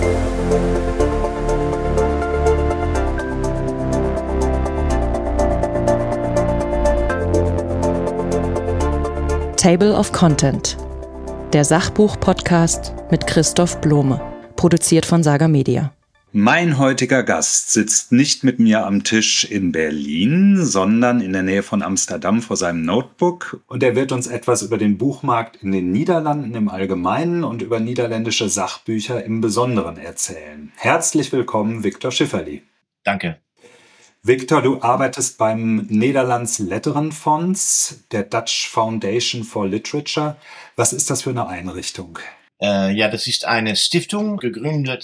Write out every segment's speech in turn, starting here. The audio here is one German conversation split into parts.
Table of Content, der Sachbuch-Podcast mit Christoph Blome, produziert von Saga Media. Mein heutiger Gast sitzt nicht mit mir am Tisch in Berlin, sondern in der Nähe von Amsterdam vor seinem Notebook. Und er wird uns etwas über den Buchmarkt in den Niederlanden im Allgemeinen und über niederländische Sachbücher im Besonderen erzählen. Herzlich willkommen, Victor Schifferli. Danke. Victor, du arbeitest beim Nederlands Letterenfonds, der Dutch Foundation for Literature. Was ist das für eine Einrichtung? Das ist eine Stiftung, gegründet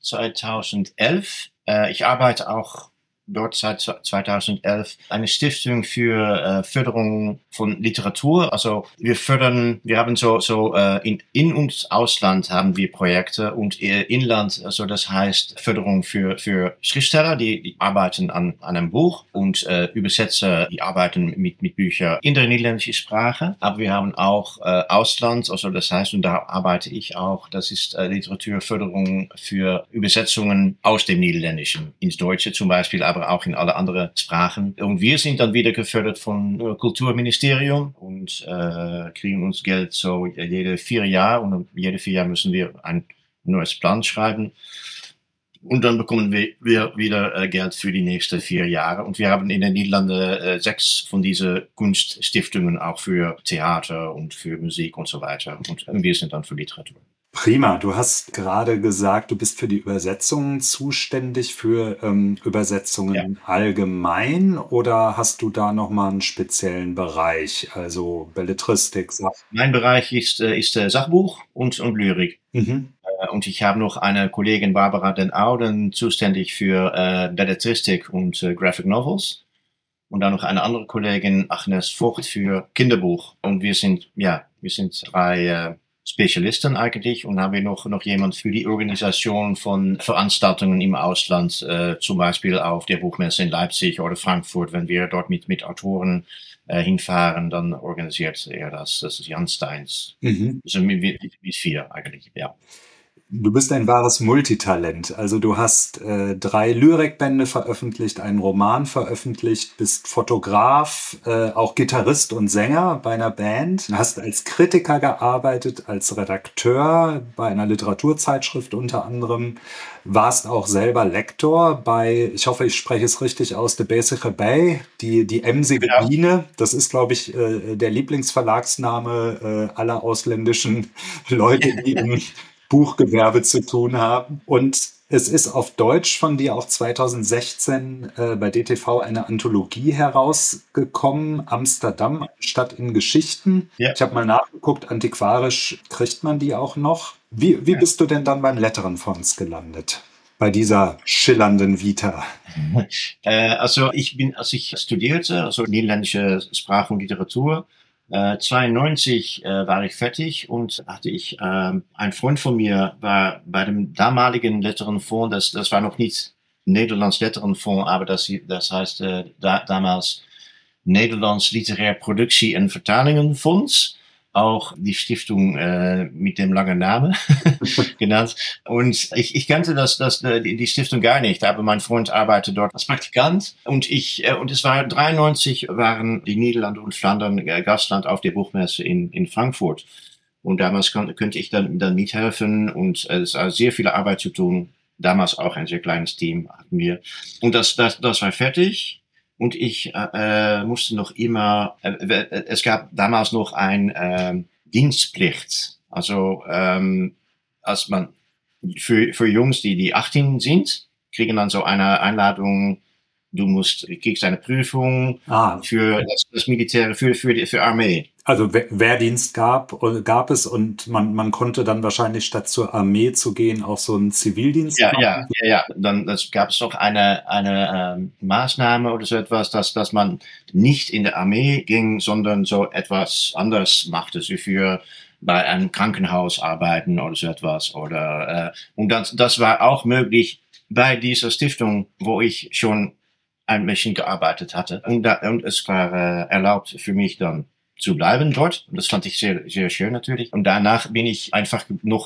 2011. Ich arbeite auch dort seit 2011. Eine Stiftung für Förderung von Literatur. Also wir haben in und Ausland haben wir Projekte und Inland, also das heißt Förderung für Schriftsteller, die arbeiten an einem Buch und Übersetzer, die arbeiten mit Büchern in der niederländischen Sprache. Aber wir haben auch Ausland, also das heißt, und da arbeite ich auch, das ist Literaturförderung für Übersetzungen aus dem Niederländischen ins Deutsche zum Beispiel, aber auch in alle anderen Sprachen. Und wir sind dann wieder gefördert vom Kulturministerium und kriegen uns Geld so jede 4 Jahre und jede 4 Jahre müssen wir ein neues Plan schreiben. Und dann bekommen wir wieder Geld für die nächsten 4 Jahre. Und wir haben in den Niederlanden 6 von diesen Kunststiftungen auch für Theater und für Musik und so weiter. Und wir sind dann für Literatur. Prima, du hast gerade gesagt, du bist für die Übersetzungen zuständig, für Übersetzungen allgemein, oder hast du da nochmal einen speziellen Bereich, also Belletristik? Mein Bereich ist Sachbuch und Lyrik. Mhm. Und ich habe noch eine Kollegin, Barbara Den Ouden, zuständig für Belletristik und Graphic Novels. Und dann noch eine andere Kollegin, Agnes Vogt, für Kinderbuch. Und wir sind 3 Spezialisten eigentlich und haben wir noch jemand für die Organisation von Veranstaltungen im Ausland, zum Beispiel auf der Buchmesse in Leipzig oder Frankfurt, wenn wir dort mit Autoren hinfahren, dann organisiert er das. Das ist Jan Steins. Mhm. Also mit 4 eigentlich, ja. Du bist ein wahres Multitalent. Also du hast 3 Lyrikbände veröffentlicht, einen Roman veröffentlicht, bist Fotograf, auch Gitarrist und Sänger bei einer Band, hast als Kritiker gearbeitet, als Redakteur bei einer Literaturzeitschrift unter anderem, warst auch selber Lektor bei, ich hoffe, ich spreche es richtig aus, De Bezige Bij, die Emsige Biene. Das ist, glaube ich, der Lieblingsverlagsname aller ausländischen Leute, die im Buchgewerbe zu tun haben. Und es ist auf Deutsch von dir auch 2016 bei DTV eine Anthologie herausgekommen, Amsterdam, Stadt in Geschichten. Ja. Ich habe mal nachgeguckt, antiquarisch kriegt man die auch noch. Wie bist du denn dann beim Letterenfonds gelandet? Bei dieser schillernden Vita? Als ich studierte, also niederländische Sprache und Literatur, 92 war ich fertig und hatte ich, ein Freund von mir war bei dem damaligen Letterenfonds, das war noch nicht Nederlands Letterenfonds, aber das heißt damals Nederlands Literair Productie- en Vertalingenfonds. Auch die Stiftung mit dem langen Namen genannt. Und ich kannte die Stiftung gar nicht, aber mein Freund arbeitet dort als Praktikant. Und es war 93 waren die Niederlande und Flandern Gastland auf der Buchmesse in Frankfurt. Und damals könnte ich dann mithelfen und es war sehr viel Arbeit zu tun. Damals auch ein sehr kleines Team hatten wir. Und das war fertig. Und ich musste noch immer, es gab damals noch ein Dienstpflicht. Also als man für Jungs, die 18 sind, kriegen dann so eine Einladung. Du kriegst eine Prüfung für das Militäre, für Armee. Also Wehrdienst gab es und man konnte dann wahrscheinlich statt zur Armee zu gehen auch so einen Zivildienst machen. Ja. Dann gab es noch eine Maßnahme oder so etwas, dass man nicht in der Armee ging, sondern so etwas anderes machte, so bei einem Krankenhaus arbeiten oder so etwas und das war auch möglich bei dieser Stiftung, wo ich schon ein bisschen gearbeitet hatte und es war erlaubt für mich dann zu bleiben dort. Und das fand ich sehr, sehr schön natürlich. Und danach bin ich einfach noch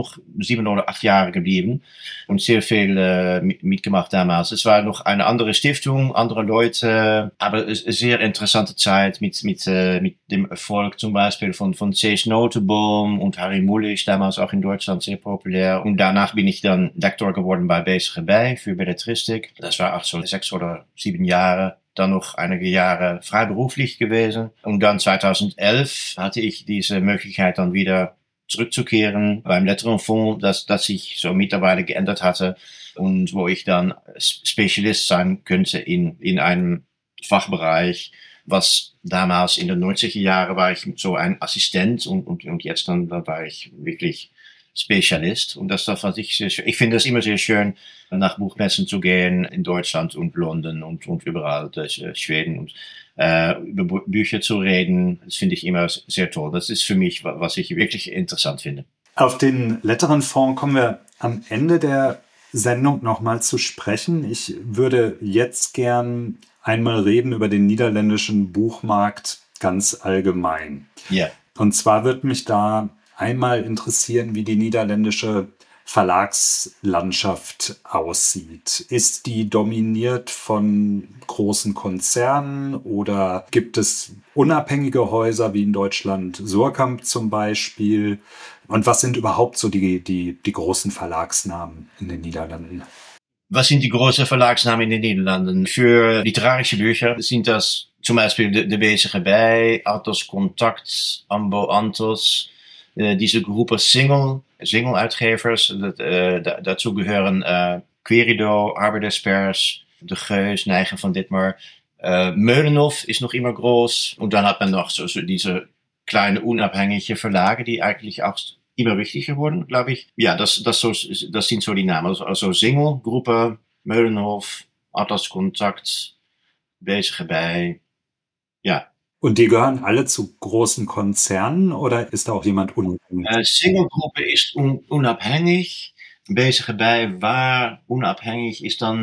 7 oder 8 Jahre geblieben und sehr viel mitgemacht damals. Es war noch eine andere Stiftung, andere Leute, aber eine sehr interessante Zeit mit dem Erfolg zum Beispiel von Cees Notenboom und Harry Mulisch, damals auch in Deutschland sehr populär. Und danach bin ich dann Lektor geworden bei Bezige Bij für Belletristik. Das war auch so 6 oder 7 Jahre. Dann noch einige Jahre freiberuflich gewesen. Und dann 2011 hatte ich diese Möglichkeit dann wieder zurückzukehren beim Letterenfonds, das sich so mittlerweile geändert hatte und wo ich dann Spezialist sein könnte in einem Fachbereich, was damals in den 90er Jahren war ich so ein Assistent und jetzt dann war ich wirklich Spezialist. Und das fand ich sehr schön. Ich finde es immer sehr schön, nach Buchmessen zu gehen in Deutschland und London und überall, Schweden und über Bücher zu reden. Das finde ich immer sehr toll. Das ist für mich, was ich wirklich interessant finde. Auf den Letterenfonds kommen wir am Ende der Sendung nochmal zu sprechen. Ich würde jetzt gern einmal reden über den niederländischen Buchmarkt ganz allgemein. Ja. Und zwar wird mich da einmal interessieren, wie die niederländische Verlagslandschaft aussieht. Ist die dominiert von großen Konzernen oder gibt es unabhängige Häuser wie in Deutschland, Suhrkamp zum Beispiel? Und was sind überhaupt so die großen Verlagsnamen in den Niederlanden? Was sind die großen Verlagsnamen in den Niederlanden? Für literarische Bücher sind das zum Beispiel de Bezige Bij, Athos Contact, Ambo Anthos, diese Gruppe Single-Uitgevers, dazu gehören Querido, Arbeiderspers, De Geus, Neigen van Ditmar. Meulenhof ist noch immer groß. Und dann hat man noch so diese kleine unabhängige Verlage, die eigentlich auch immer wichtiger wurden, glaube ich. Ja, das sind so die Namen. Also Single-Gruppe, Meulenhof, Atlas Kontakt, Bezige Bij. Ja. Und die gehören alle zu großen Konzernen oder ist da auch jemand unabhängig? Single-Gruppe ist unabhängig. Bezige Bij war unabhängig,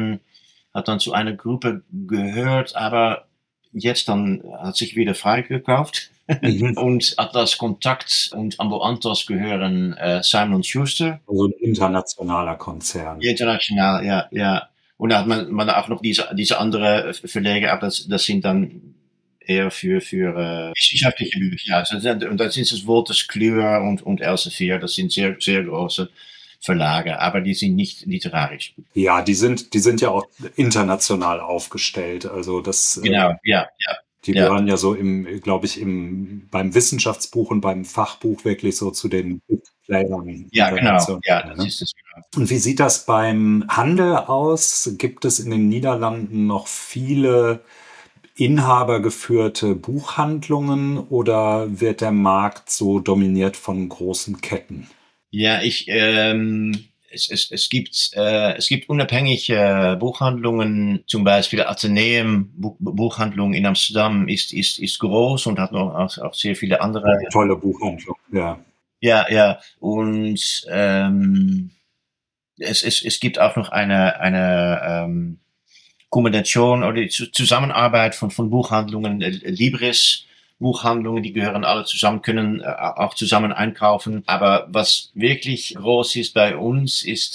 hat dann zu einer Gruppe gehört, aber jetzt dann hat sich wieder freigekauft. Mhm. Und Atlas Kontakt und Ambo Anthos gehören Simon & Schuster. Also ein internationaler Konzern. International, ja. Und da hat man auch noch diese andere Verleger, aber das sind dann eher für wissenschaftliche Bücher. Ja, und da sind es Wolters Kluwer und Elsevier, das sind sehr, sehr große Verlage, aber die sind nicht literarisch. Ja, die sind ja auch international aufgestellt. Also das. Genau, ja. Die gehören ja so beim Wissenschaftsbuch und beim Fachbuch wirklich so zu den Playern. Ja, genau. Ja, das ist es genau. Und wie sieht das beim Handel aus? Gibt es in den Niederlanden noch viele inhabergeführte Buchhandlungen oder wird der Markt so dominiert von großen Ketten? Ja, es gibt unabhängige Buchhandlungen, zum Beispiel Atheneum Buchhandlung in Amsterdam ist groß und hat noch auch sehr viele andere. Tolle Buchhandlung, ja. Ja. Und es gibt auch noch eine Kombination oder die Zusammenarbeit von Buchhandlungen, Libris Buchhandlungen, die gehören alle zusammen, können auch zusammen einkaufen. Aber was wirklich groß ist bei uns, ist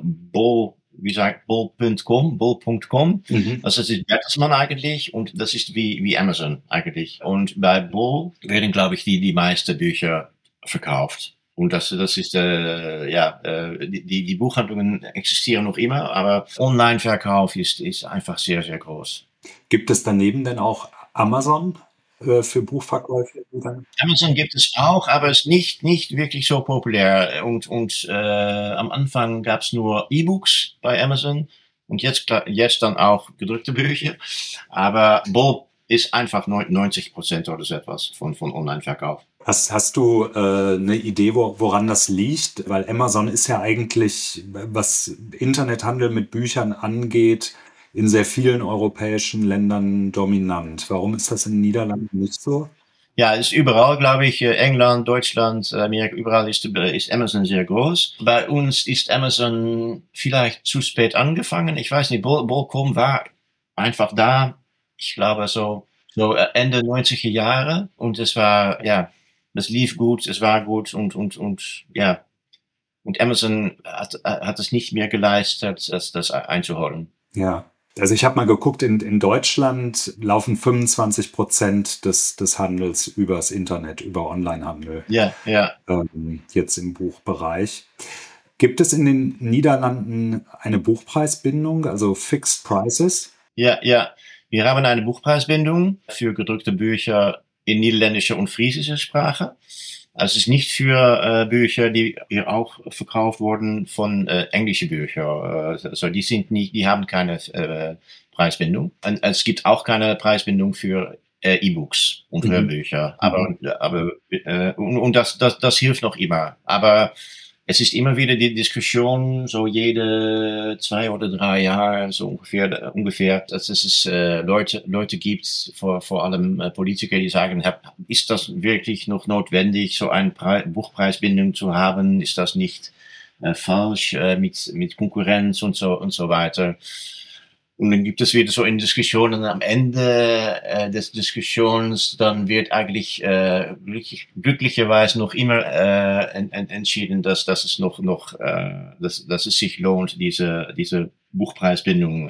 bol.com. Mhm. Also das ist Bertelsmann eigentlich und das ist wie Amazon eigentlich. Und bei Bol werden, glaube ich, die meisten Bücher verkauft. Und das ist die Buchhandlungen existieren noch immer, aber Online-Verkauf ist einfach sehr, sehr groß. Gibt es daneben denn auch Amazon für Buchverkäufe? Amazon gibt es auch, aber es ist nicht wirklich so populär. Und am Anfang gab es nur E-Books bei Amazon und jetzt dann auch gedruckte Bücher. Aber Bol ist einfach 90% oder so etwas von Online-Verkauf. Hast du eine Idee, woran das liegt? Weil Amazon ist ja eigentlich, was Internethandel mit Büchern angeht, in sehr vielen europäischen Ländern dominant. Warum ist das in den Niederlanden nicht so? Ja, es ist überall, glaube ich, England, Deutschland, Amerika, überall ist Amazon sehr groß. Bei uns ist Amazon vielleicht zu spät angefangen. Ich weiß nicht, Bol.com war einfach da, ich glaube so so Ende 90er Jahre. Und es war, ja, das lief gut, es war gut und ja. Und Amazon hat es nicht mehr geleistet, das einzuholen. Ja. Also ich habe mal geguckt, in Deutschland laufen 25% des Handels übers Internet, über Onlinehandel, Ja, ja. jetzt im Buchbereich. Gibt es in den Niederlanden eine Buchpreisbindung, also Fixed Prices? Ja, ja. Wir haben eine Buchpreisbindung für gedruckte Bücher in niederländischer und friesischer Sprache. Also es ist nicht für Bücher, die hier auch verkauft wurden von englische Bücher. Also die sind nicht, die haben keine Preisbindung. Und es gibt auch keine Preisbindung für E-Books und Hörbücher. Und das hilft noch immer. Aber es ist immer wieder die Diskussion, so jede 2 oder 3 Jahre, so ungefähr, dass es Leute gibt, vor allem Politiker, die sagen, ist das wirklich noch notwendig, so eine Buchpreisbindung zu haben? Ist das nicht falsch mit Konkurrenz und so weiter? Und dann gibt es wieder so in Diskussionen am Ende des Diskussions, dann wird eigentlich glücklicherweise noch immer entschieden, dass es dass es sich lohnt, diese Buchpreisbindung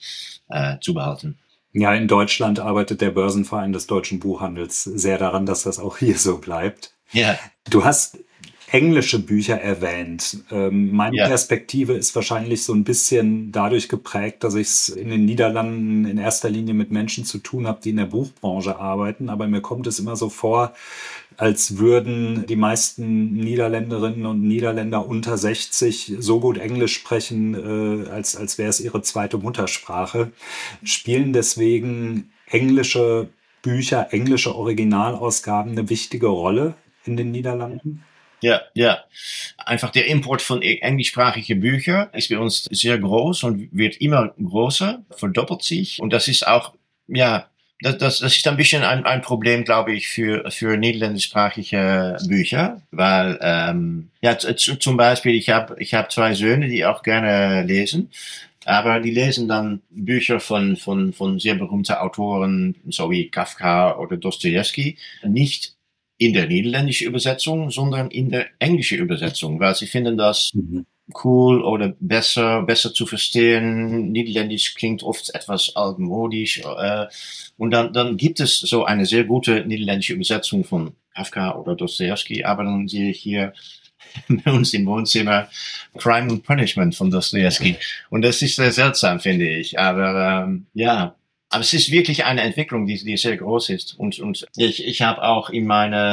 zu behalten. Ja, in Deutschland arbeitet der Börsenverein des deutschen Buchhandels sehr daran, dass das auch hier so bleibt. Ja. Du hast englische Bücher erwähnt. Meine Perspektive ist wahrscheinlich so ein bisschen dadurch geprägt, dass ich es in den Niederlanden in erster Linie mit Menschen zu tun habe, die in der Buchbranche arbeiten. Aber mir kommt es immer so vor, als würden die meisten Niederländerinnen und Niederländer unter 60 so gut Englisch sprechen, als wäre es ihre zweite Muttersprache. Spielen deswegen englische Bücher, englische Originalausgaben eine wichtige Rolle in den Niederlanden? Ja, ja. Einfach der Import von englischsprachigen Büchern ist bei uns sehr groß und wird immer größer, verdoppelt sich. Und das ist auch, ja, das ist ein bisschen ein Problem, glaube ich, für niederländischsprachige Bücher, weil, ja, zum Beispiel, ich hab 2 Söhne, die auch gerne lesen. Aber die lesen dann Bücher von sehr berühmten Autoren, so wie Kafka oder Dostojewski, nicht in der niederländischen Übersetzung, sondern in der englischen Übersetzung, weil sie finden das cool oder besser zu verstehen. Niederländisch klingt oft etwas altmodisch. Und dann gibt es so eine sehr gute niederländische Übersetzung von Kafka oder Dostojewski, aber dann sehe ich hier bei uns im Wohnzimmer Crime and Punishment von Dostojewski. Und das ist sehr seltsam, finde ich. Aber ja. Aber es ist wirklich eine Entwicklung, die sehr groß ist. Und ich habe auch in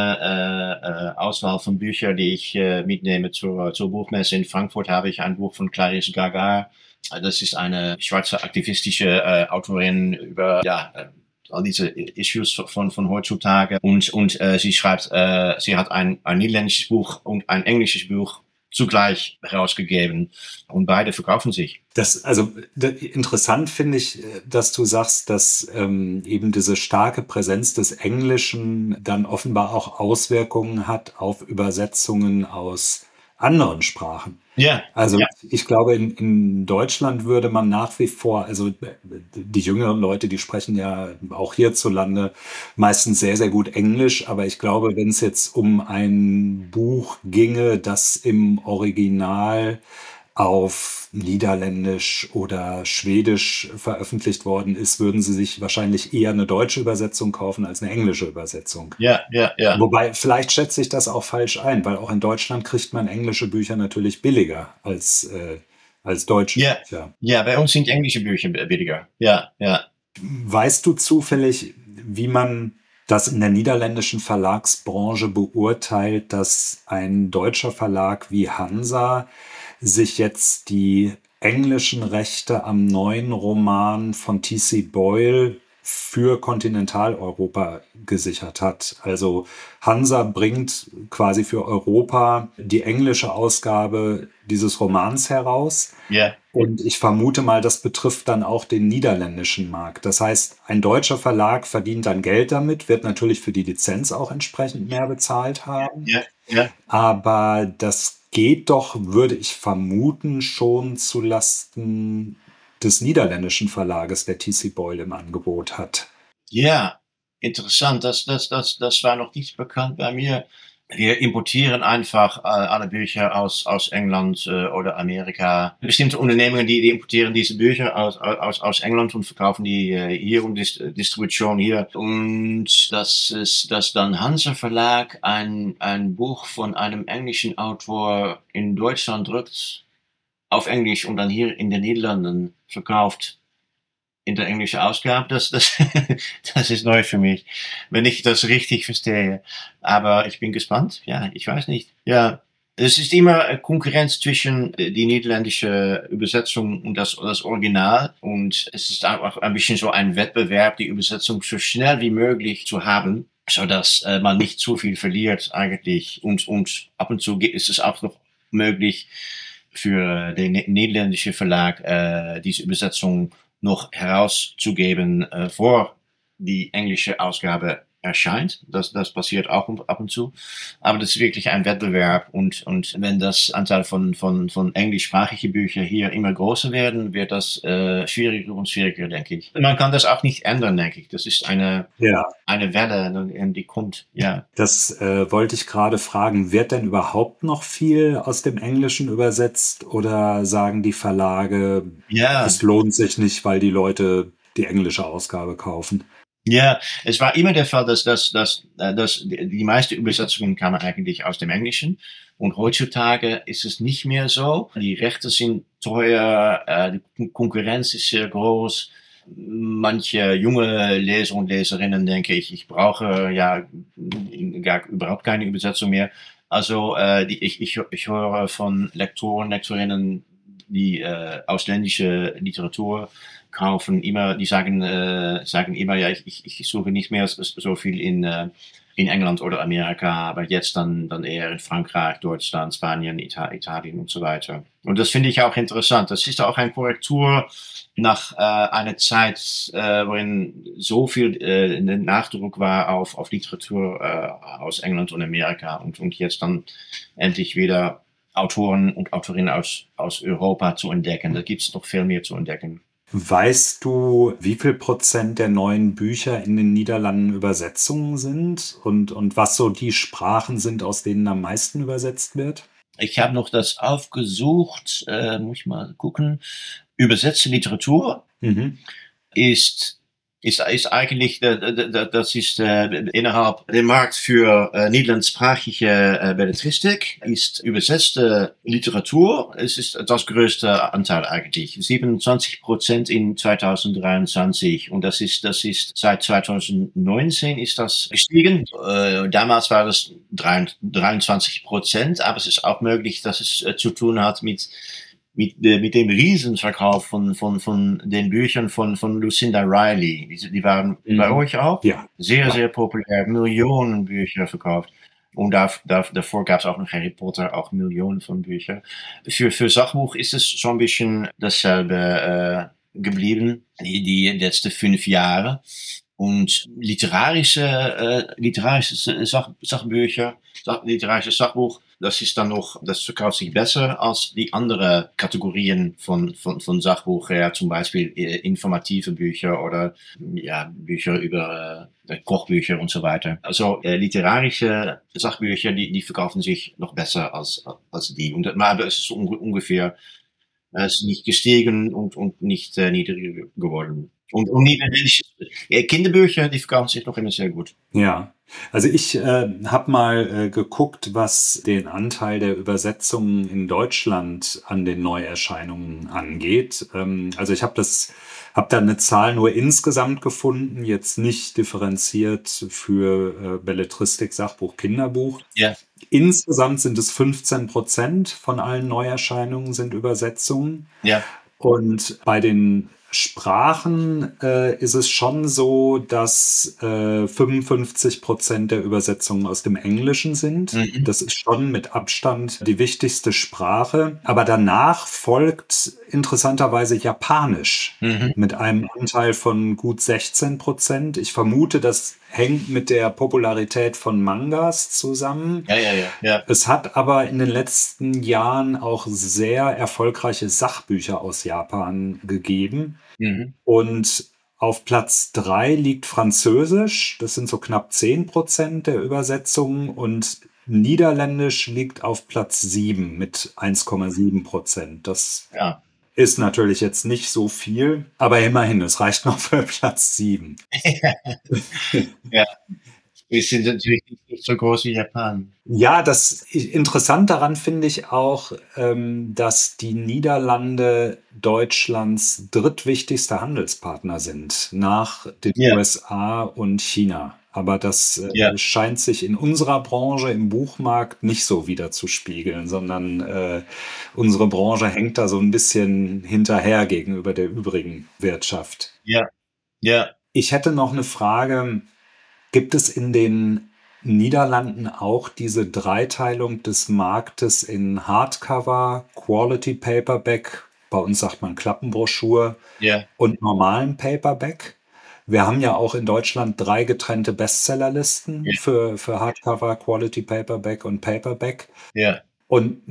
meiner Auswahl von Büchern, die ich mitnehme zur Buchmesse in Frankfurt, habe ich ein Buch von Clarisse Gaga. Das ist eine schwarze aktivistische Autorin über all diese Issues von heutzutage. Und sie schreibt, sie hat ein niederländisches Buch und ein englisches Buch zugleich herausgegeben und beide verkaufen sich. Interessant finde ich, dass du sagst, dass eben diese starke Präsenz des Englischen dann offenbar auch Auswirkungen hat auf Übersetzungen aus anderen Sprachen. Ja. Also ich glaube, in Deutschland würde man nach wie vor, also die jüngeren Leute, die sprechen ja auch hierzulande meistens sehr, sehr gut Englisch, aber ich glaube, wenn es jetzt um ein Buch ginge, das im Original auf Niederländisch oder Schwedisch veröffentlicht worden ist, würden sie sich wahrscheinlich eher eine deutsche Übersetzung kaufen als eine englische Übersetzung. Ja. Wobei, vielleicht schätze ich das auch falsch ein, weil auch in Deutschland kriegt man englische Bücher natürlich billiger als deutsche Bücher. Ja, bei uns sind englische Bücher billiger. Ja. Weißt du zufällig, wie man das in der niederländischen Verlagsbranche beurteilt, dass ein deutscher Verlag wie Hansa sich jetzt die englischen Rechte am neuen Roman von T.C. Boyle für Kontinentaleuropa gesichert hat? Also Hansa bringt quasi für Europa die englische Ausgabe dieses Romans heraus. Ja. Und ich vermute mal, das betrifft dann auch den niederländischen Markt. Das heißt, ein deutscher Verlag verdient dann Geld damit, wird natürlich für die Lizenz auch entsprechend mehr bezahlt haben. Ja. Aber das geht doch, würde ich vermuten, schon zu Lasten des niederländischen Verlages, der T.C. Boyle im Angebot hat. Ja, interessant. Das war noch nicht bekannt bei mir. Wir importieren einfach alle Bücher aus England oder Amerika. Bestimmte Unternehmungen, die importieren diese Bücher aus England und verkaufen die hier und Distribution hier. Und dass dann Hansa Verlag ein Buch von einem englischen Autor in Deutschland drückt, auf Englisch und dann hier in den Niederlanden verkauft. In der englischen Ausgabe, das ist neu für mich, wenn ich das richtig verstehe. Aber ich bin gespannt. Ja, ich weiß nicht. Ja, es ist immer Konkurrenz zwischen die niederländische Übersetzung und das Original. Und es ist auch ein bisschen so ein Wettbewerb, die Übersetzung so schnell wie möglich zu haben, so dass man nicht zu viel verliert eigentlich. Und ab und zu ist es auch noch möglich für den niederländischen Verlag diese Übersetzung noch herauszugeben, vor die englische Ausgabe erscheint. Das passiert auch ab und zu. Aber das ist wirklich ein Wettbewerb. Und wenn das Anteil von englischsprachigen Büchern hier immer größer werden, wird das schwieriger und schwieriger, denke ich. Man kann das auch nicht ändern, denke ich. Das ist eine Welle, die kommt. Ja. Das wollte ich gerade fragen. Wird denn überhaupt noch viel aus dem Englischen übersetzt oder sagen die Verlage, es lohnt sich nicht, weil die Leute die englische Ausgabe kaufen? Ja, es war immer der Fall, dass die meisten Übersetzungen kamen eigentlich aus dem Englischen. Und heutzutage ist es nicht mehr so. Die Rechte sind teuer, die Konkurrenz ist sehr groß. Manche junge Leser und Leserinnen denke ich brauche überhaupt keine Übersetzung mehr. Also ich höre von Lektoren, Lektorinnen, die ausländische Literatur kaufen, die sagen immer, ja, ich suche nicht mehr so viel in England oder Amerika, aber jetzt dann eher in Frankreich, Deutschland, Spanien, Italien und so weiter. Und das finde ich auch interessant. Das ist auch eine Korrektur nach einer Zeit, worin so viel Nachdruck war auf Literatur aus England und Amerika und jetzt dann endlich wieder Autoren und Autorinnen aus Europa zu entdecken. Da gibt es noch viel mehr zu entdecken. Weißt du, wie viel Prozent der neuen Bücher in den Niederlanden Übersetzungen sind und was so die Sprachen sind, aus denen am meisten übersetzt wird? Ich habe noch das aufgesucht, muss ich mal gucken. Übersetzte Literatur ist eigentlich, das ist innerhalb dem Markt für niederländischsprachige Belletristik, ist übersetzte Literatur, es ist das größte Anteil eigentlich, 27% in 2023 und das ist seit 2019 ist das gestiegen, damals war das 23%, aber es ist auch möglich, dass es zu tun hat mit dem Riesenverkauf von den Büchern von Lucinda Riley. Die waren bei euch auch sehr, sehr populär. Millionen Bücher verkauft. Und davor gab es auch noch Harry Potter, auch Millionen von Büchern. Für Sachbuch ist es so ein bisschen dasselbe geblieben, die letzten 5 Jahre. Und literarische Sachbücher, literarisches Sachbuch, das verkauft sich besser als die anderen Kategorien von Sachbuch, zum Beispiel informative Bücher oder Bücher über Kochbücher und so weiter. Also literarische Sachbücher, die verkaufen sich noch besser als die. Aber es ist ungefähr, es ist nicht gestiegen und nicht niedriger geworden. Und niederländische Kinderbücher, die verkaufen sich noch immer sehr gut. Ja, also ich habe mal geguckt, was den Anteil der Übersetzungen in Deutschland an den Neuerscheinungen angeht. Also ich habe da eine Zahl nur insgesamt gefunden, jetzt nicht differenziert für Belletristik, Sachbuch, Kinderbuch. Ja. Insgesamt sind es 15% von allen Neuerscheinungen sind Übersetzungen. Ja. Und bei den Sprachen ist es schon so, dass 55% der Übersetzungen aus dem Englischen sind. Das ist schon mit Abstand die wichtigste Sprache. Aber danach folgt interessanterweise Japanisch mit einem Anteil von gut 16%. Ich vermute, das hängt mit der Popularität von Mangas zusammen. Ja. Es hat aber in den letzten Jahren auch sehr erfolgreiche Sachbücher aus Japan gegeben. Und Auf Platz 3 liegt Französisch, das sind so knapp 10% der Übersetzungen, und Niederländisch liegt auf Platz 7 mit 1,7%. Das Ja. ist natürlich jetzt nicht so viel, aber immerhin, es reicht noch für Platz 7. Ja. Wir sind natürlich nicht so groß wie Japan. Ja, das interessant daran finde ich auch, dass die Niederlande Deutschlands drittwichtigster Handelspartner sind, nach den USA und China. Aber das scheint sich in unserer Branche, im Buchmarkt, nicht so widerzuspiegeln, sondern unsere Branche hängt da so ein bisschen hinterher gegenüber der übrigen Wirtschaft. Ja, ja. Ich hätte noch eine Frage. Gibt es in den Niederlanden auch diese Dreiteilung des Marktes in Hardcover, Quality Paperback, bei uns sagt man Klappenbroschur, und normalen Paperback? Wir haben ja auch in Deutschland 3 getrennte Bestsellerlisten für Hardcover, Quality Paperback und Paperback. Ja. Und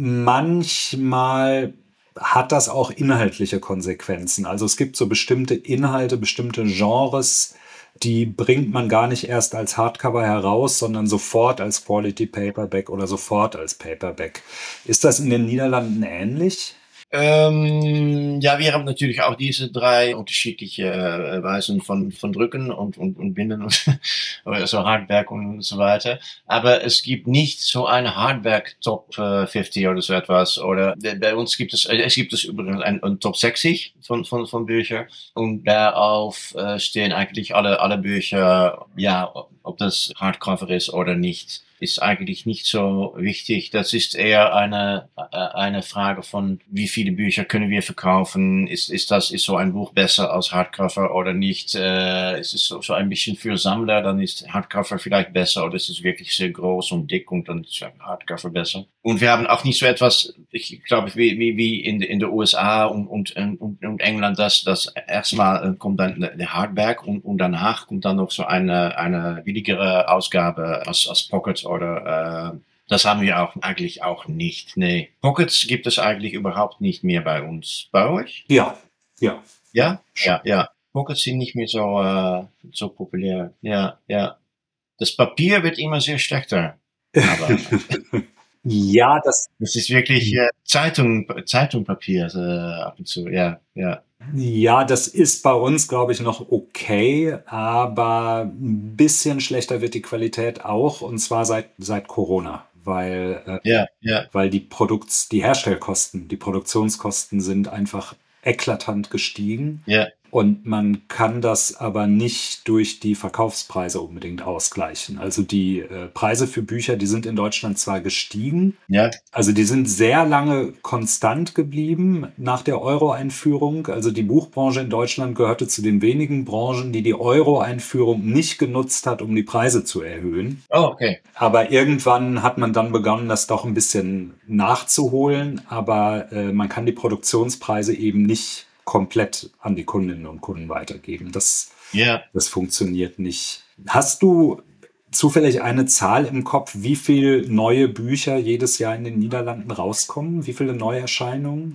manchmal hat das auch inhaltliche Konsequenzen. Also es gibt so bestimmte Inhalte, bestimmte Genres, die bringt man gar nicht erst als Hardcover heraus, sondern sofort als Quality Paperback oder sofort als Paperback. Ist das in den Niederlanden ähnlich? Ja, wir haben natürlich auch diese 3 unterschiedliche Weisen von Drücken und Binden und also Hardback und so weiter. Aber es gibt nicht so eine Hardback Top 50 oder so etwas. Oder bei uns gibt es übrigens ein Top 60 von Büchern, und darauf stehen eigentlich alle Bücher, ja, ob das Hardcover ist oder nicht, ist eigentlich nicht so wichtig. Das ist eher eine Frage von, wie viele Bücher können wir verkaufen? Ist so ein Buch besser als Hardcover oder nicht? Ist es so ein bisschen für Sammler, dann ist Hardcover vielleicht besser, oder ist es wirklich sehr groß und dick und dann ist Hardcover besser. Und wir haben auch nicht so etwas, ich glaube, wie in den USA und England, das erstmal kommt dann der Hardback und danach kommt dann noch so eine billigere Ausgabe als Pocket oder das haben wir eigentlich auch nicht. Nee. Pockets gibt es eigentlich überhaupt nicht mehr bei uns. Bei euch? Ja. Ja? Ja. Pockets sind nicht mehr so populär. Ja. Das Papier wird immer sehr schlechter. Aber ja, das ist wirklich Zeitungpapier ab und zu. Ja. Ja, das ist bei uns, glaube ich, noch okay, aber ein bisschen schlechter wird die Qualität auch, und zwar seit Corona, weil die Herstellkosten, die Produktionskosten sind einfach eklatant gestiegen. Ja. Und man kann das aber nicht durch die Verkaufspreise unbedingt ausgleichen. Also die Preise für Bücher, die sind in Deutschland zwar gestiegen, also die sind sehr lange konstant geblieben nach der Euro-Einführung. Also die Buchbranche in Deutschland gehörte zu den wenigen Branchen, die Euro-Einführung nicht genutzt hat, um die Preise zu erhöhen. Oh, okay. Aber irgendwann hat man dann begonnen, das doch ein bisschen nachzuholen. Aber man kann die Produktionspreise eben nicht komplett an die Kundinnen und Kunden weitergeben. Das funktioniert nicht. Hast du zufällig eine Zahl im Kopf, wie viele neue Bücher jedes Jahr in den Niederlanden rauskommen? Wie viele Neuerscheinungen?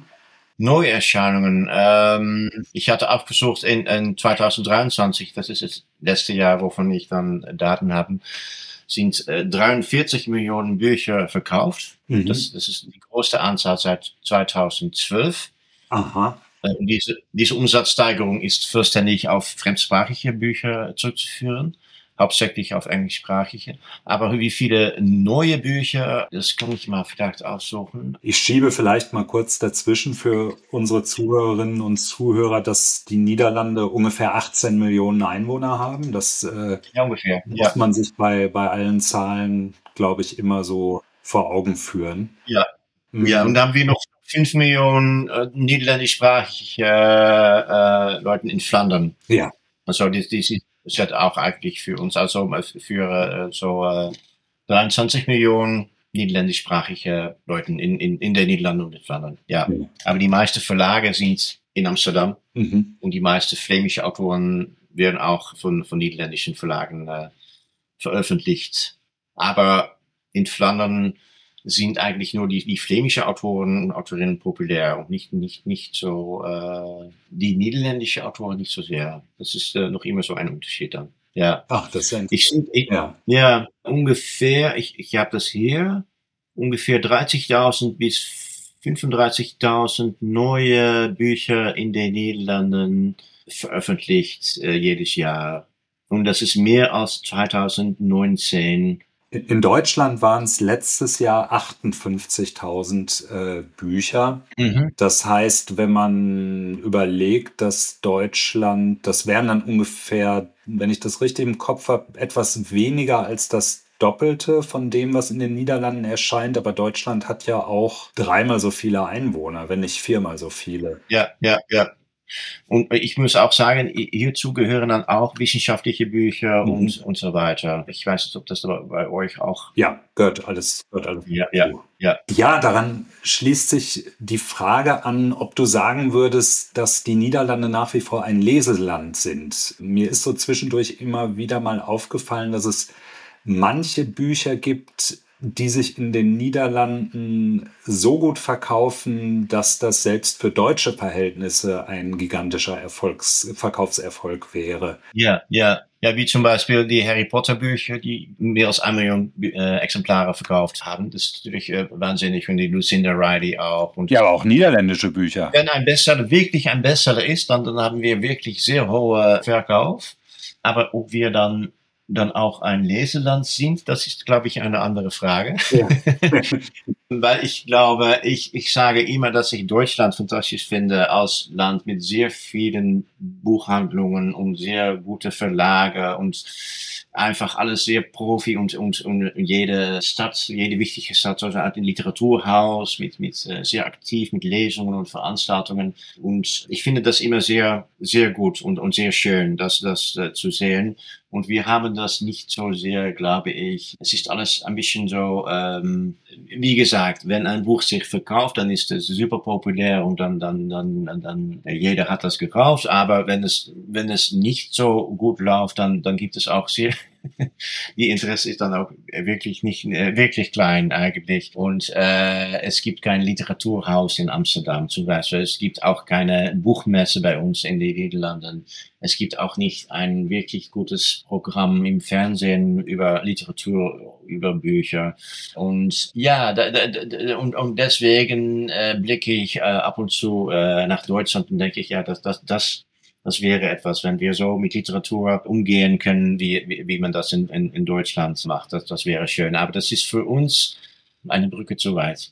Ich hatte aufgesucht in 2023, das ist das letzte Jahr, wovon ich dann Daten habe, sind 43 Millionen Bücher verkauft. Mhm. Das ist die größte Anzahl seit 2012. Aha. Diese Umsatzsteigerung ist vollständig auf fremdsprachige Bücher zurückzuführen, hauptsächlich auf englischsprachige. Aber wie viele neue Bücher, das kann ich mal vielleicht aussuchen. Ich schiebe vielleicht mal kurz dazwischen für unsere Zuhörerinnen und Zuhörer, dass die Niederlande ungefähr 18 Millionen Einwohner haben. Das ungefähr. Muss man sich bei allen Zahlen, glaube ich, immer so vor Augen führen. Ja. Ja, und dann haben wir noch 5 Millionen niederländischsprachige Leute in Flandern. Ja. Also das ist auch eigentlich für uns, also für 23 Millionen niederländischsprachige Leute in der Niederlande und in Flandern. Ja. Aber die meisten Verlage sind in Amsterdam und die meisten flämische Autoren werden auch von niederländischen Verlagen veröffentlicht. Aber in Flandern sind eigentlich nur die flämische Autoren und Autorinnen populär und nicht so die niederländische Autoren nicht so sehr. Das ist noch immer so ein Unterschied dann. Ja. Ach, das ist ja Ja. Ja, ungefähr, ich habe das hier, ungefähr 30.000 bis 35.000 neue Bücher in den Niederlanden veröffentlicht jedes Jahr. Und das ist mehr als 2019. In Deutschland waren es letztes Jahr 58.000 Bücher. Mhm. Das heißt, wenn man überlegt, dass Deutschland, das wären dann ungefähr, wenn ich das richtig im Kopf habe, etwas weniger als das Doppelte von dem, was in den Niederlanden erscheint. Aber Deutschland hat ja auch 3-mal so viele Einwohner, wenn nicht 4-mal so viele. Ja. Und ich muss auch sagen, hierzu gehören dann auch wissenschaftliche Bücher und so weiter. Ich weiß nicht, ob das bei euch auch... Ja, gehört alles. Ja. Ja, daran schließt sich die Frage an, ob du sagen würdest, dass die Niederlande nach wie vor ein Leseland sind. Mir ist so zwischendurch immer wieder mal aufgefallen, dass es manche Bücher gibt, die sich in den Niederlanden so gut verkaufen, dass das selbst für deutsche Verhältnisse ein gigantischer Verkaufserfolg wäre. Ja, wie zum Beispiel die Harry Potter Bücher, die mehr als 1 Million Exemplare verkauft haben. Das ist natürlich wahnsinnig, und die Lucinda Riley auch. Und ja, aber auch niederländische Bücher. Wenn ein Bestseller wirklich ein Bestseller ist, dann haben wir wirklich sehr hohe Verkauf. Aber ob wir dann auch ein Leseland sind, das ist, glaube ich, eine andere Frage. Ja. Weil ich glaube, ich sage immer, dass ich Deutschland fantastisch finde als Land mit sehr vielen Buchhandlungen und sehr gute Verlage und einfach alles sehr Profi und jede Stadt, jede wichtige Stadt, so ein Literaturhaus mit sehr aktiv mit Lesungen und Veranstaltungen. Und ich finde das immer sehr, sehr gut und sehr schön, das zu sehen. Und wir haben das nicht so sehr, glaube ich. Es ist alles ein bisschen so, wie gesagt, wenn ein Buch sich verkauft, dann ist es super populär und dann jeder hat das gekauft. Aber wenn es nicht so gut läuft, dann gibt es auch sehr, die Interesse ist dann auch wirklich nicht, wirklich klein eigentlich. Und es gibt kein Literaturhaus in Amsterdam zum Beispiel. Es gibt auch keine Buchmesse bei uns in den Niederlanden. Es gibt auch nicht ein wirklich gutes Programm im Fernsehen über Literatur, über Bücher. Und ja, und deswegen blicke ich ab und zu nach Deutschland und denke ich, ja, das wäre etwas, wenn wir so mit Literatur umgehen können, wie man das in Deutschland macht. Das wäre schön. Aber das ist für uns eine Brücke zu weit.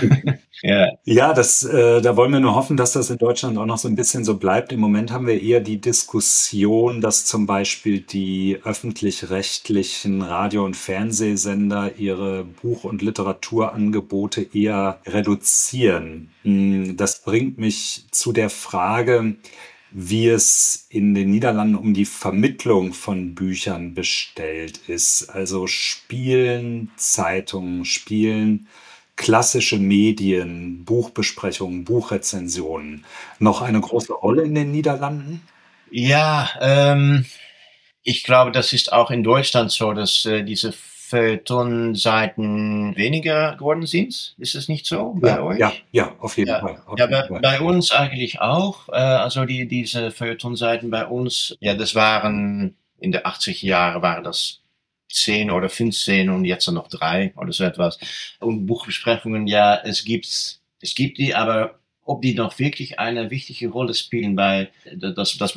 Ja, da wollen wir nur hoffen, dass das in Deutschland auch noch so ein bisschen so bleibt. Im Moment haben wir eher die Diskussion, dass zum Beispiel die öffentlich-rechtlichen Radio- und Fernsehsender ihre Buch- und Literaturangebote eher reduzieren. Das bringt mich zu der Frage, wie es in den Niederlanden um die Vermittlung von Büchern bestellt ist. Also spielen Zeitungen, spielen klassische Medien, Buchbesprechungen, Buchrezensionen noch eine große Rolle in den Niederlanden? Ja, ich glaube, das ist auch in Deutschland so, dass diese Feuilleton-Seiten weniger geworden sind. Ist es nicht so bei euch? Ja, auf jeden Fall. Bei uns eigentlich auch. Also diese Feuilleton-Seiten bei uns, ja, das waren in den 80er Jahren waren das 10 oder 15 und jetzt noch 3 oder so etwas. Und Buchbesprechungen, ja, es gibt die, aber ob die noch wirklich eine wichtige Rolle spielen dass es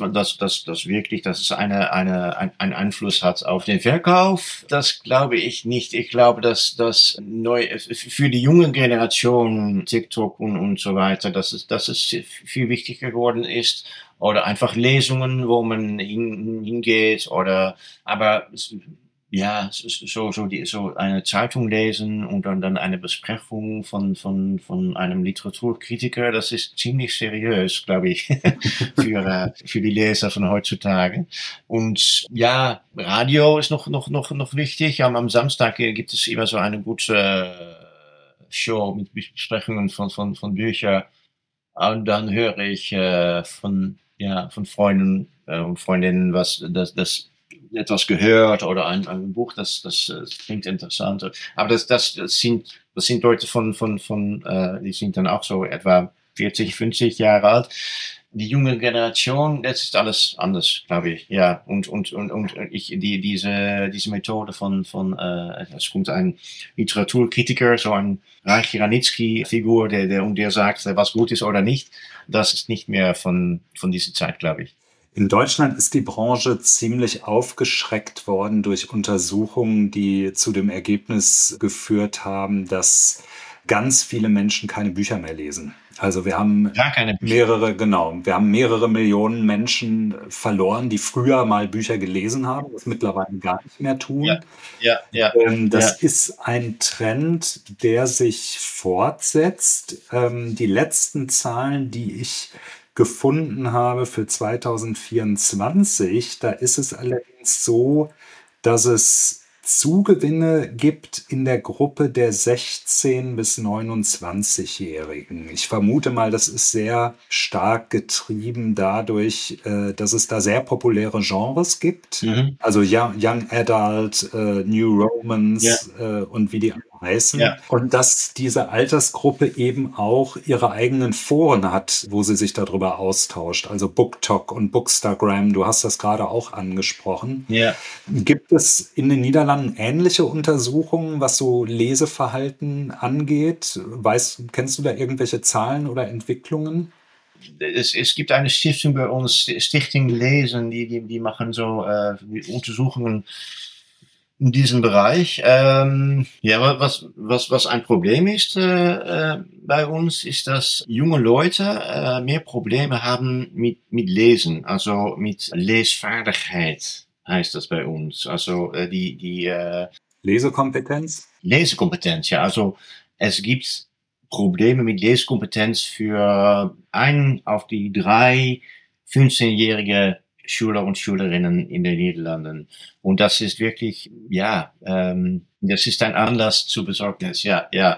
einen Einfluss hat auf den Verkauf, das glaube ich nicht. Ich glaube, dass das für die junge Generation TikTok und so weiter, dass es viel wichtiger geworden ist. Oder einfach Lesungen, wo man hingeht aber ja, so eine Zeitung lesen und dann eine Besprechung von einem Literaturkritiker, das ist ziemlich seriös, glaube ich, für die Leser von heutzutage. Und ja, Radio ist noch wichtig. Am Samstag gibt es immer so eine gute Show mit Besprechungen von Büchern. Und dann höre ich von Freunden und Freundinnen, was etwas gehört oder ein Buch, das klingt interessant. Aber das sind Leute die sind dann auch so etwa 40, 50 Jahre alt. Die junge Generation, das ist alles anders, glaube ich. Ja, und diese Methode es kommt ein Literaturkritiker, so ein Reich Ranitzky-Figur, der sagt, was gut ist oder nicht. Das ist nicht mehr von dieser Zeit, glaube ich. In Deutschland ist die Branche ziemlich aufgeschreckt worden durch Untersuchungen, die zu dem Ergebnis geführt haben, dass ganz viele Menschen keine Bücher mehr lesen. Also wir haben wir haben mehrere Millionen Menschen verloren, die früher mal Bücher gelesen haben, das mittlerweile gar nicht mehr tun. Das ist ein Trend, der sich fortsetzt. Die letzten Zahlen, die ich gefunden habe für 2024, da ist es allerdings so, dass es Zugewinne gibt in der Gruppe der 16- bis 29-Jährigen. Ich vermute mal, das ist sehr stark getrieben dadurch, dass es da sehr populäre Genres gibt. Also Young Adult, New Romance und wie die alle heißen. Ja. Und dass diese Altersgruppe eben auch ihre eigenen Foren hat, wo sie sich darüber austauscht. Also BookTok und Bookstagram, du hast das gerade auch angesprochen. Ja. Gibt es in den Niederlanden ähnliche Untersuchungen, was so Leseverhalten angeht? Kennst du da irgendwelche Zahlen oder Entwicklungen? Es gibt eine Stiftung bei uns, Stichting Lesen, die machen so Untersuchungen in diesem Bereich. Was ein Problem ist bei uns, ist, dass junge Leute mehr Probleme haben mit Lesen, also mit Lesvaardigkeit heißt das bei uns. Also die Lesekompetenz? Lesekompetenz, ja. Also es gibt Probleme mit Lesekompetenz für 1 auf die 3 15-jährige Schüler und Schülerinnen in den Niederlanden. Und das ist wirklich, das ist ein Anlass zur Besorgnis, ja.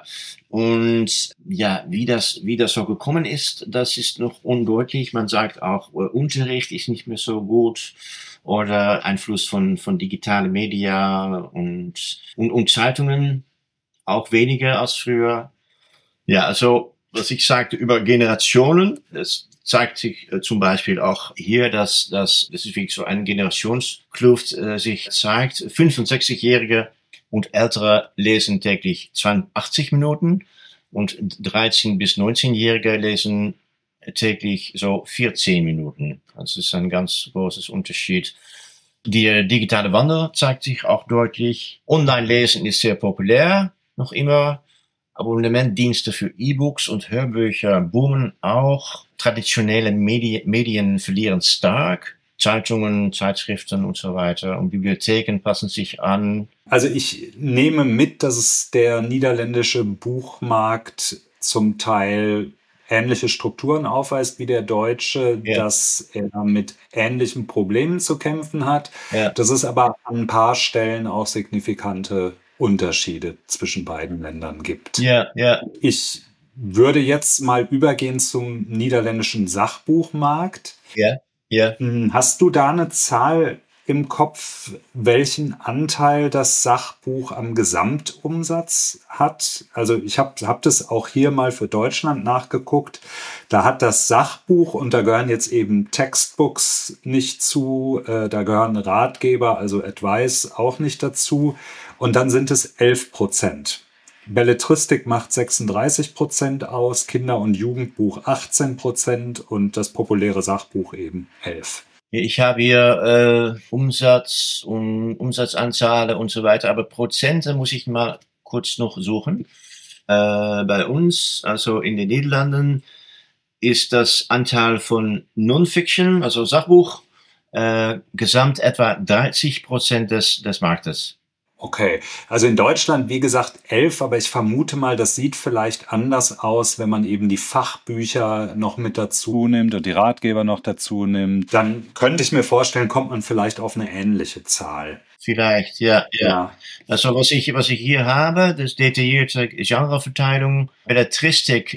Und ja, wie das so gekommen ist, das ist noch undeutlich. Man sagt auch, Unterricht ist nicht mehr so gut oder Einfluss von digitalen Media und Zeitungen auch weniger als früher. Ja, also was ich sagte über Generationen, das zeigt sich zum Beispiel auch hier, dass das ist wirklich so eine Generationskluft sich zeigt. 65-Jährige und Ältere lesen täglich 82 Minuten und 13- bis 19-Jährige lesen täglich so 14 Minuten. Das ist ein ganz großes Unterschied. Die digitale Wandel zeigt sich auch deutlich. Online-Lesen ist sehr populär, noch immer. Abonnementdienste für E-Books und Hörbücher boomen auch. Traditionelle Medien verlieren stark. Zeitungen, Zeitschriften und so weiter. Und Bibliotheken passen sich an. Also ich nehme mit, dass es der niederländische Buchmarkt zum Teil ähnliche Strukturen aufweist wie der deutsche, dass er mit ähnlichen Problemen zu kämpfen hat. Ja. Dass es aber an ein paar Stellen auch signifikante Unterschiede zwischen beiden Ländern gibt. Ja. Ich würde jetzt mal übergehen zum niederländischen Sachbuchmarkt. Ja. Hast du da eine Zahl im Kopf, welchen Anteil das Sachbuch am Gesamtumsatz hat? Also ich hab das auch hier mal für Deutschland nachgeguckt. Da hat das Sachbuch, und da gehören jetzt eben Textbooks nicht zu, da gehören Ratgeber, also Advice auch nicht dazu. Und dann sind es 11%. Belletristik macht 36% aus, Kinder- und Jugendbuch 18% und das populäre Sachbuch eben 11%. Ich habe hier Umsatz und Umsatzanzahl und so weiter, aber Prozente muss ich mal kurz noch suchen. Bei uns, also in den Niederlanden, ist das Anteil von Non-Fiction, also Sachbuch, gesamt etwa 30% des Marktes. Okay, also in Deutschland, wie gesagt, 11, aber ich vermute mal, das sieht vielleicht anders aus, wenn man eben die Fachbücher noch mit dazu nimmt und die Ratgeber noch dazu nimmt. Dann könnte ich mir vorstellen, kommt man vielleicht auf eine ähnliche Zahl. Vielleicht, ja. Also was ich hier habe, das detaillierte Genreverteilung, Belletristik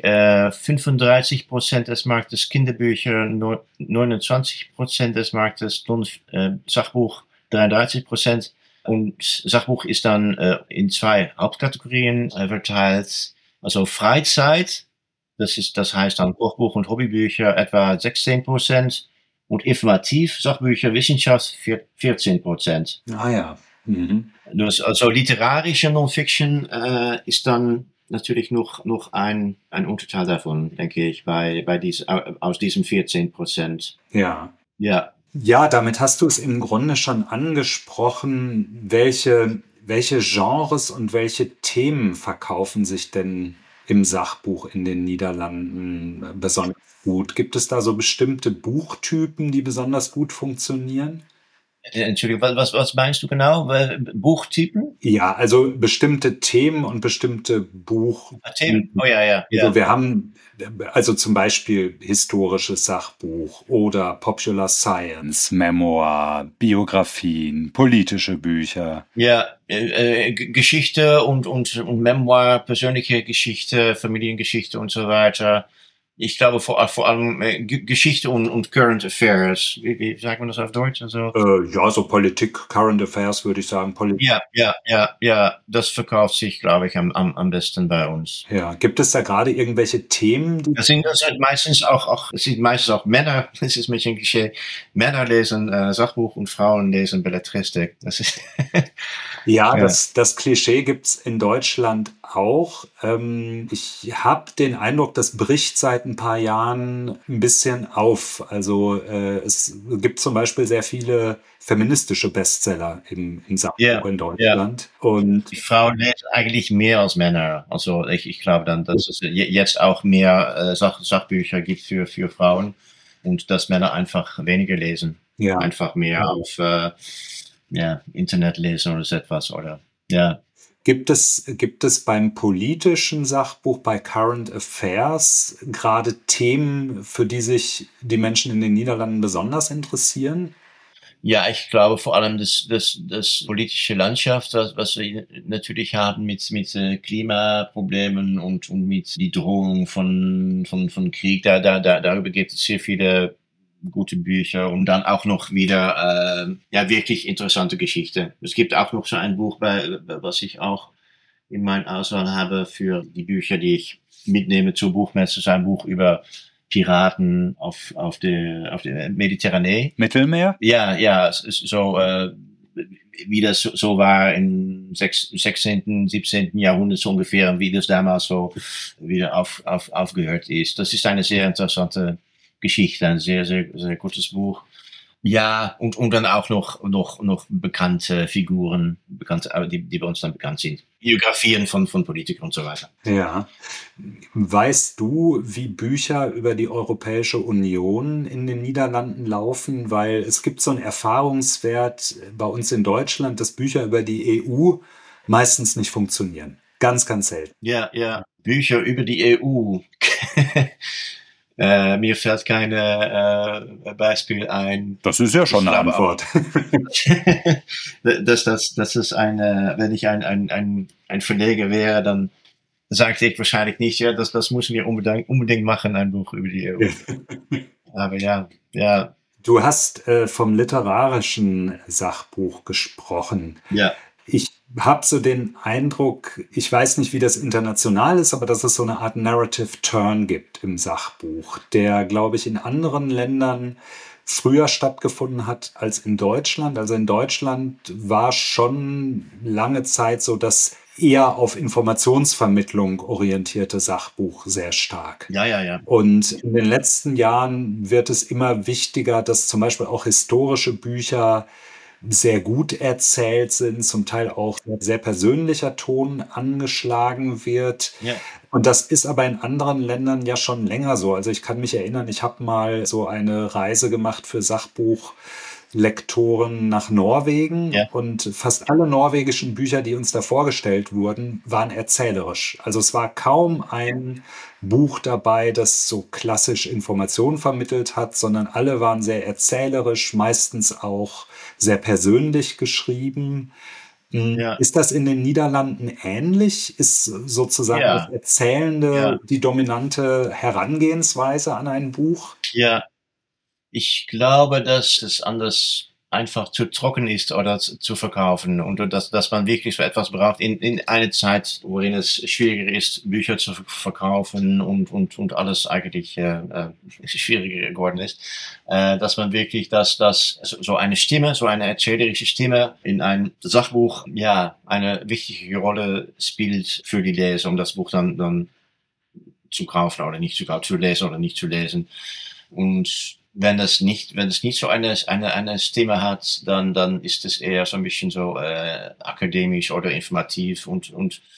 35% des Marktes, Kinderbücher 29% des Marktes, Sachbuch 33%. Und Sachbuch ist dann in 2 Hauptkategorien verteilt. Also Freizeit, das heißt dann Kochbuch und Hobbybücher etwa 16%. Und informativ, Sachbücher, Wissenschaft 14%. Ah ja. Mhm. Also literarische Non-Fiction ist dann natürlich noch ein Unterteil davon, denke ich, aus diesen 14%. Ja. Ja. Ja, damit hast du es im Grunde schon angesprochen. Welche Genres und welche Themen verkaufen sich denn im Sachbuch in den Niederlanden besonders gut? Gibt es da so bestimmte Buchtypen, die besonders gut funktionieren? Entschuldigung, was meinst du genau? Buchtypen? Ja, also bestimmte Themen und bestimmte Themen. Oh ja. Also wir haben also zum Beispiel historisches Sachbuch oder Popular Science, Memoir, Biografien, politische Bücher. Ja, Geschichte und Memoir, persönliche Geschichte, Familiengeschichte und so weiter. Ich glaube vor allem Geschichte und Current Affairs. Wie sagt man das auf Deutsch? Also, Ja, so Politik, Current Affairs würde ich sagen. Ja. Das verkauft sich, glaube ich, am besten bei uns. Ja, gibt es da gerade irgendwelche Themen? Das sind meistens auch Männer. Das ist ein bisschen Klischee. Männer lesen Sachbuch und Frauen lesen Belletristik. Das ist Ja, das Klischee gibt's in Deutschland auch. Ich habe den Eindruck, das bricht seit ein paar Jahren ein bisschen auf. Also es gibt zum Beispiel sehr viele feministische Bestseller im Sachbuch in Deutschland. Und die Frauen lesen eigentlich mehr als Männer. Also ich glaube dann, dass es jetzt auch mehr Sachbücher gibt für Frauen und dass Männer einfach weniger lesen. Ja. Einfach mehr auf Internet lesen oder so etwas, oder? Ja. Gibt es beim politischen Sachbuch, bei Current Affairs, gerade Themen, für die sich die Menschen in den Niederlanden besonders interessieren? Ja, ich glaube vor allem das politische Landschaft, was wir natürlich haben mit Klimaproblemen und mit die Drohung von Krieg, darüber gibt es sehr viele gute Bücher und dann auch noch wieder wirklich interessante Geschichte. Es gibt auch noch so ein Buch, was ich auch in meiner Auswahl habe für die Bücher, die ich mitnehme zur Buchmesse. So ein Buch über Piraten auf der Mediterranee. Mittelmeer? Ja, so wie das so war im 16., 17. Jahrhundert so ungefähr, wie das damals so wieder aufgehört ist. Das ist eine sehr interessante Geschichte, ein sehr, sehr, sehr gutes Buch. Ja, und dann auch noch bekannte Figuren, die bei uns dann bekannt sind. Biografien von Politikern und so weiter. Ja. Weißt du, wie Bücher über die Europäische Union in den Niederlanden laufen? Weil es gibt so einen Erfahrungswert bei uns in Deutschland, dass Bücher über die EU meistens nicht funktionieren. Ganz, ganz selten. Ja. Bücher über die EU. Mir fällt kein Beispiel ein. Das ist ja schon eine Antwort. Das ist wenn ich ein Verleger wäre, dann sagte ich wahrscheinlich nicht, ja, das müssen wir unbedingt machen, ein Buch über die EU. Aber ja. Du hast vom literarischen Sachbuch gesprochen. Ja. Ich habe so den Eindruck, ich weiß nicht, wie das international ist, aber dass es so eine Art Narrative Turn gibt im Sachbuch, der, glaube ich, in anderen Ländern früher stattgefunden hat als in Deutschland. Also in Deutschland war schon lange Zeit so das eher auf Informationsvermittlung orientierte Sachbuch sehr stark. Ja. Und in den letzten Jahren wird es immer wichtiger, dass zum Beispiel auch historische Bücher sehr gut erzählt sind, zum Teil auch sehr persönlicher Ton angeschlagen wird. Ja. Und das ist aber in anderen Ländern ja schon länger so. Also ich kann mich erinnern, ich habe mal so eine Reise gemacht für Sachbuchlektoren nach Norwegen. Ja. Und fast alle norwegischen Bücher, die uns da vorgestellt wurden, waren erzählerisch. Also es war kaum ein Buch dabei, das so klassisch Informationen vermittelt hat, sondern alle waren sehr erzählerisch, meistens auch sehr persönlich geschrieben. Ja. Ist das in den Niederlanden ähnlich? Ist sozusagen das Erzählende die dominante Herangehensweise an ein Buch? Ja, ich glaube, dass es anders einfach zu trocken ist oder zu verkaufen und dass man wirklich so etwas braucht in einer Zeit, worin es schwieriger ist, Bücher zu verkaufen und alles eigentlich schwieriger geworden ist, dass man wirklich das so eine Stimme, so eine erzählerische Stimme in ein Sachbuch eine wichtige Rolle spielt für die Leser, um das Buch dann zu kaufen oder nicht zu kaufen, zu lesen oder nicht zu lesen. Und wenn es nicht so eine Stimme hat, dann ist es eher so ein bisschen so akademisch oder informativ und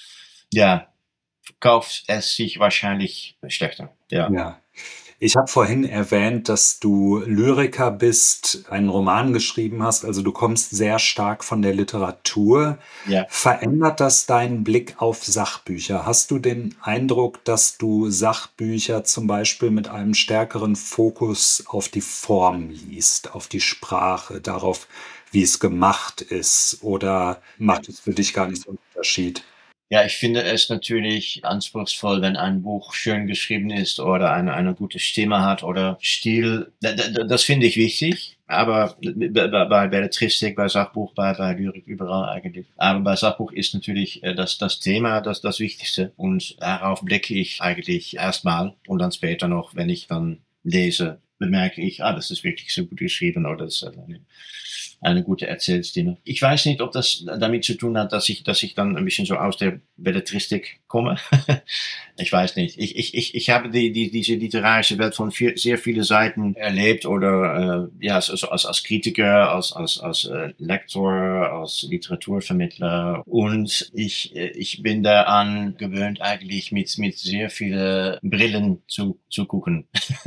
verkauft es sich wahrscheinlich schlechter. Ja. Ich habe vorhin erwähnt, dass du Lyriker bist, einen Roman geschrieben hast, also du kommst sehr stark von der Literatur. Ja. Verändert das deinen Blick auf Sachbücher? Hast du den Eindruck, dass du Sachbücher zum Beispiel mit einem stärkeren Fokus auf die Form liest, auf die Sprache, darauf, wie es gemacht ist? Oder macht es für dich gar nicht so einen Unterschied? Ja, ich finde es natürlich anspruchsvoll, wenn ein Buch schön geschrieben ist oder eine gute Stimme hat oder Stil. Das finde ich wichtig. Aber bei Belletristik, bei Sachbuch, bei Lyrik, überall eigentlich. Aber bei Sachbuch ist natürlich das Thema das Wichtigste. Und darauf blicke ich eigentlich erstmal und dann später noch, wenn ich dann lese, bemerke ich, das ist wirklich so gut geschrieben oder das ist eine gute Erzählstimme. Ich weiß nicht, ob das damit zu tun hat, dass ich dann ein bisschen so aus der Belletristik komme. Ich weiß nicht. Ich habe diese literarische Welt von sehr vielen Seiten erlebt oder so als Kritiker, als Lektor, als Literaturvermittler und ich bin daran gewöhnt, eigentlich mit sehr vielen Brillen zu gucken.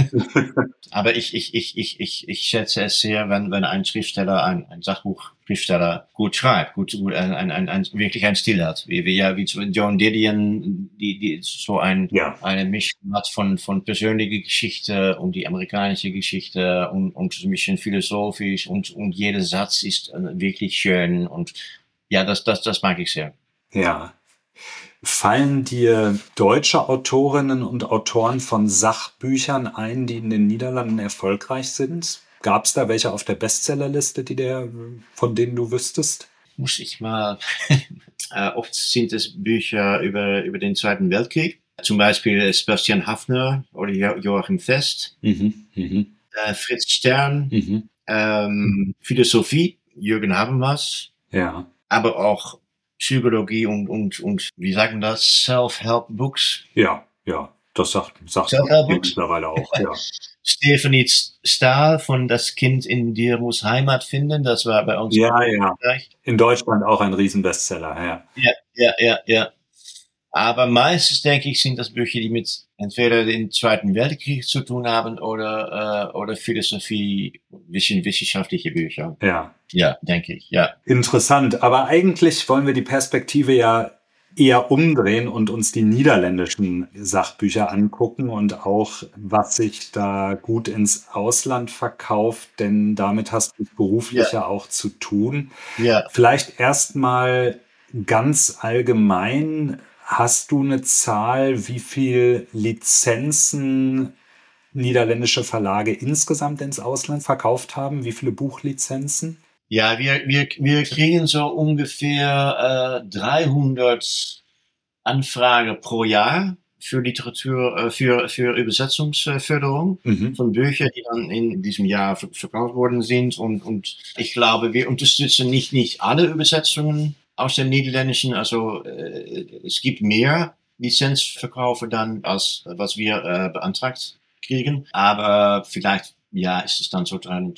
Aber ich schätze es sehr, wenn ein Schriftsteller, ein Sachbuchschriftsteller gut schreibt, wirklich ein Stil hat, wie Joan Didion, die so eine Mischung hat von persönlicher Geschichte und die amerikanische Geschichte und ein bisschen philosophisch und jeder Satz ist wirklich schön und das mag ich sehr. Ja. Fallen dir deutsche Autorinnen und Autoren von Sachbüchern ein, die in den Niederlanden erfolgreich sind? Gab es da welche auf der Bestsellerliste, von denen du wüsstest? Muss ich mal. Oft sind es Bücher über den Zweiten Weltkrieg. Zum Beispiel Sebastian Haffner oder Joachim Fest. Fritz Stern. Philosophie, Jürgen Habermas. Ja. Aber auch Psychologie und wie sagen das? Self-Help-Books. Ja. Das sagt mittlerweile auch, ja. Stephanie Stahl von Das Kind in dir muss Heimat finden, das war bei uns. Ja. In Deutschland auch ein Riesenbestseller, ja. Ja. Aber meistens, denke ich, sind das Bücher, die mit entweder den Zweiten Weltkrieg zu tun haben oder Philosophie, wissenschaftliche Bücher. Ja. Ja, denke ich, ja. Interessant, aber eigentlich wollen wir die Perspektive ja eher umdrehen und uns die niederländischen Sachbücher angucken und auch, was sich da gut ins Ausland verkauft, denn damit hast du beruflich ja auch zu tun. Ja. Vielleicht erstmal ganz allgemein, hast du eine Zahl, wie viel Lizenzen niederländische Verlage insgesamt ins Ausland verkauft haben? Wie viele Buchlizenzen? Ja, wir kriegen so ungefähr 300 Anfragen pro Jahr für Literatur, für Übersetzungsförderung von Büchern, die dann in diesem Jahr verkauft worden sind. Und ich glaube, wir unterstützen nicht alle Übersetzungen aus dem Niederländischen. Also es gibt mehr Lizenzverkäufe dann, als was wir beantragt kriegen. Aber vielleicht ist es dann so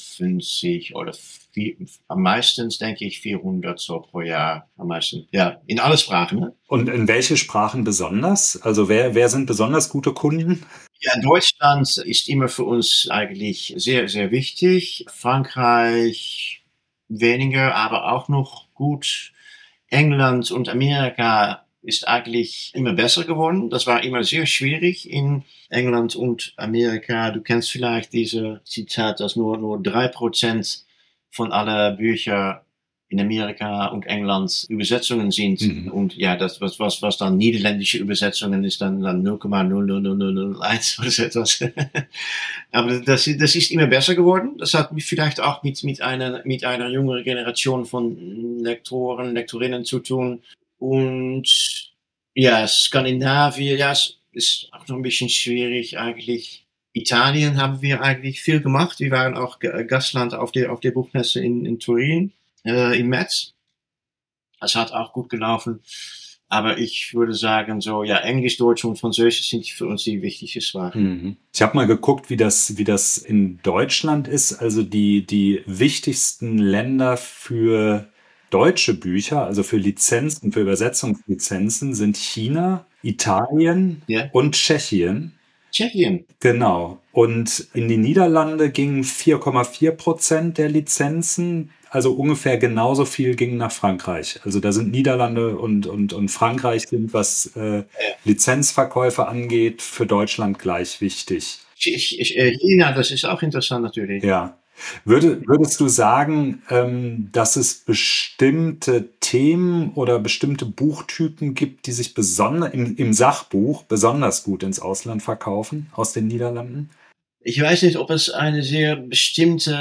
350 oder am meisten, denke ich, 400 so pro Jahr. Am meisten, ja, in alle Sprachen. Ne? Und in welche Sprachen besonders? Also wer sind besonders gute Kunden? Ja, Deutschland ist immer für uns eigentlich sehr, sehr wichtig. Frankreich weniger, aber auch noch gut. England und Amerika ist eigentlich immer besser geworden. Das war immer sehr schwierig in England und Amerika. Du kennst vielleicht diese Zitat, dass nur 3% von aller Bücher in Amerika und England Übersetzungen sind. Und ja, das, was dann niederländische Übersetzungen ist, dann 0,00001 oder so etwas. Aber das ist immer besser geworden. Das hat vielleicht auch mit einer jüngeren Generation von Lektoren, Lektorinnen zu tun. Und ja, Skandinavien, ja, es ist auch noch ein bisschen schwierig eigentlich. Italien haben wir eigentlich viel gemacht. Wir waren auch Gastland auf der Buchmesse in Turin im März. Das hat auch gut gelaufen. Aber ich würde sagen, so, ja, Englisch, Deutsch und Französisch sind für uns die wichtigsten Sprachen. Ich habe mal geguckt, wie das in Deutschland ist. Also die wichtigsten Länder für deutsche Bücher, also für Lizenzen, für Übersetzungslizenzen, sind China, Italien und Tschechien. Tschechien. Genau. Und in die Niederlande gingen 4,4% der Lizenzen, also ungefähr genauso viel ging nach Frankreich. Also da sind Niederlande und Frankreich sind, was Lizenzverkäufe angeht, für Deutschland gleich wichtig. China, das ist auch interessant natürlich. Ja. Würdest du sagen, dass es bestimmte Themen oder bestimmte Buchtypen gibt, die sich im Sachbuch besonders gut ins Ausland verkaufen, aus den Niederlanden? Ich weiß nicht, ob es eine sehr bestimmte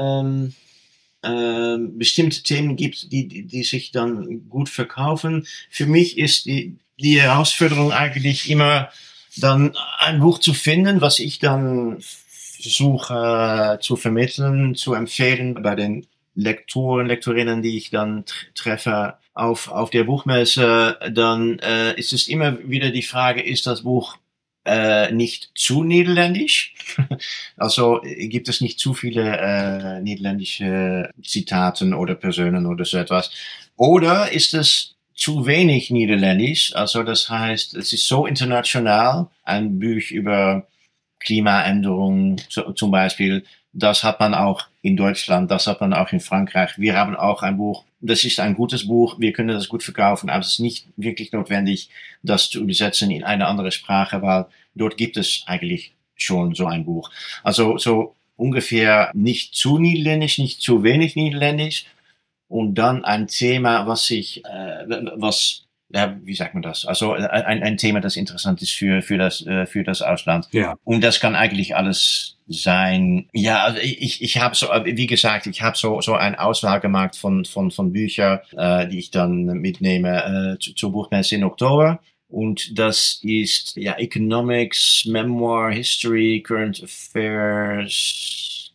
Themen gibt, die sich dann gut verkaufen. Für mich ist die Herausforderung eigentlich immer, dann ein Buch zu finden, was ich dann versuche zu vermitteln, zu empfehlen bei den Lektoren, Lektorinnen, die ich dann treffe auf der Buchmesse. Dann ist es immer wieder die Frage, ist das Buch nicht zu niederländisch? Also gibt es nicht zu viele niederländische Zitaten oder Personen oder so etwas? Oder ist es zu wenig niederländisch? Also das heißt, es ist so international, ein Buch über Klimaänderung zum Beispiel, das hat man auch in Deutschland, das hat man auch in Frankreich. Wir haben auch ein Buch, das ist ein gutes Buch, wir können das gut verkaufen, aber es ist nicht wirklich notwendig, das zu übersetzen in eine andere Sprache, weil dort gibt es eigentlich schon so ein Buch. Also so ungefähr nicht zu niederländisch, nicht zu wenig niederländisch und dann ein Thema, wie sagt man das? Also ein Thema, das interessant ist für das Ausland. Ja. Und das kann eigentlich alles sein. Ja, also ich habe so, wie gesagt, ich habe so eine Auswahl gemacht von Büchern, die ich dann mitnehme zur Buchmesse in Oktober. Und das ist ja Economics, Memoir, History, Current Affairs.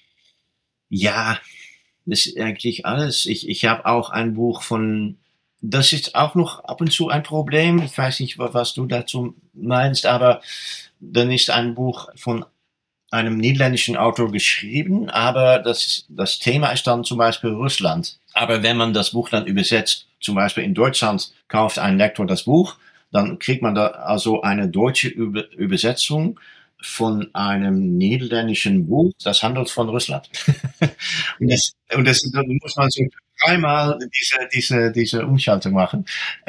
Ja, das ist eigentlich alles. Ich habe auch ein Buch das ist auch noch ab und zu ein Problem. Ich weiß nicht, was du dazu meinst, aber dann ist ein Buch von einem niederländischen Autor geschrieben, aber das Thema ist dann zum Beispiel Russland. Aber wenn man das Buch dann übersetzt, zum Beispiel in Deutschland kauft ein Lektor das Buch, dann kriegt man da also eine deutsche Übersetzung von einem niederländischen Buch, das handelt von Russland. und das muss man so dreimal diese Umschaltung machen.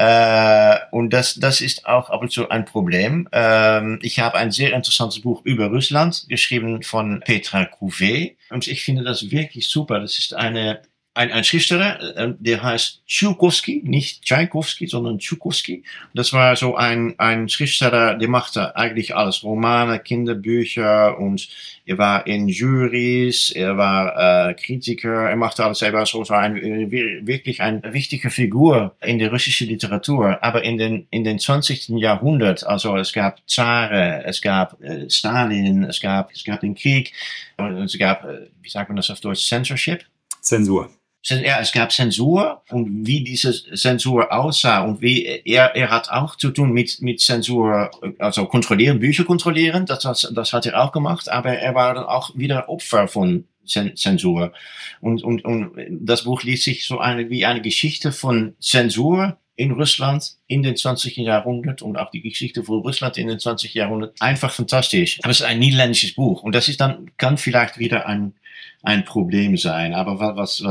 Und das ist auch ab und zu ein Problem. Ich habe ein sehr interessantes Buch über Russland geschrieben von Petra Couvé. Und ich finde das wirklich super. Das ist ein Schriftsteller, der heißt Tchaikovsky, nicht Tchaikovsky, sondern Tchaikovsky. Das war so ein Schriftsteller, der machte eigentlich alles, Romane, Kinderbücher und er war in Jurys, er war Kritiker, er machte alles, er war wirklich eine wichtige Figur in der russischen Literatur. Aber in den 20. Jahrhundert, also es gab Zaren, es gab Stalin, es gab den Krieg und es gab, wie sagt man das auf Deutsch, Censorship? Zensur. Ja, es gab Zensur und wie diese Zensur aussah und wie er hat auch zu tun mit Zensur, also Bücher kontrollieren, das hat er auch gemacht, aber er war dann auch wieder Opfer von Zensur. Und das Buch liest sich so wie eine Geschichte von Zensur in Russland in den 20. Jahrhundert und auch die Geschichte von Russland in den 20. Jahrhundert. Einfach fantastisch. Aber es ist ein niederländisches Buch und das ist dann, kann vielleicht wieder ein Problem sein. Aber was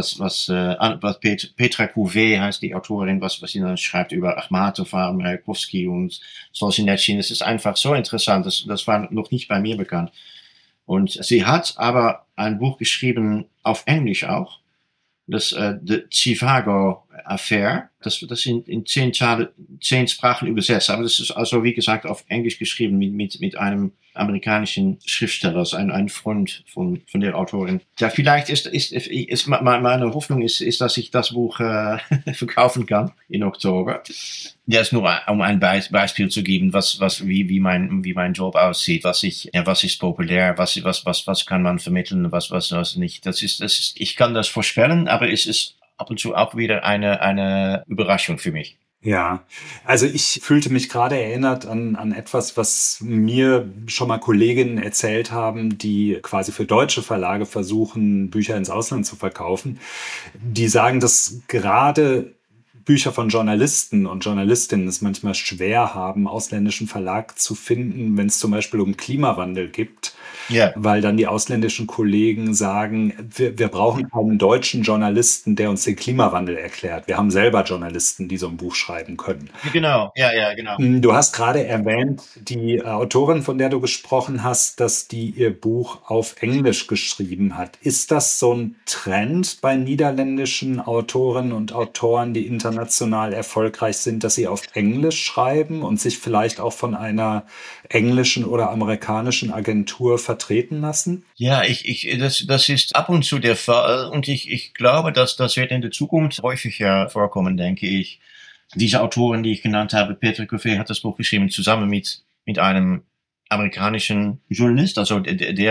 Petra Couvé heißt die Autorin, was sie dann schreibt über Akhmatova, Mayakovsky und Solzhenitsyn, das ist einfach so interessant. Das war noch nicht bei mir bekannt. Und sie hat aber ein Buch geschrieben, auf Englisch auch. Das The Chivago Affair. Das in 10 Sprachen übersetzt. Aber das ist also, wie gesagt, auf Englisch geschrieben mit einem amerikanischen Schriftsteller, also ein Freund von der Autorin. Ja, vielleicht ist meine Hoffnung ist, dass ich das Buch verkaufen kann in Oktober. Ja, ist nur um ein Beispiel zu geben, wie mein Job aussieht, was ist populär, was kann man vermitteln, was nicht. Ich kann das vorstellen, aber es ist ab und zu auch wieder eine Überraschung für mich. Ja, also ich fühlte mich gerade erinnert an etwas, was mir schon mal Kolleginnen erzählt haben, die quasi für deutsche Verlage versuchen, Bücher ins Ausland zu verkaufen. Die sagen, dass gerade Bücher von Journalisten und Journalistinnen es manchmal schwer haben, ausländischen Verlag zu finden, wenn es zum Beispiel um Klimawandel geht. Ja. Weil dann die ausländischen Kollegen sagen, wir brauchen keinen deutschen Journalisten, der uns den Klimawandel erklärt. Wir haben selber Journalisten, die so ein Buch schreiben können. Genau, ja, genau. Du hast gerade erwähnt, die Autorin, von der du gesprochen hast, dass die ihr Buch auf Englisch geschrieben hat. Ist das so ein Trend bei niederländischen Autorinnen und Autoren, die international erfolgreich sind, dass sie auf Englisch schreiben und sich vielleicht auch von einer englischen oder amerikanischen Agentur vertreten lassen? Ja, das ist ab und zu der Fall und ich glaube, dass das wird in der Zukunft häufiger vorkommen, denke ich. Diese Autorin, die ich genannt habe, Peter Couffet, hat das Buch geschrieben zusammen mit einem amerikanischen Journalist, also der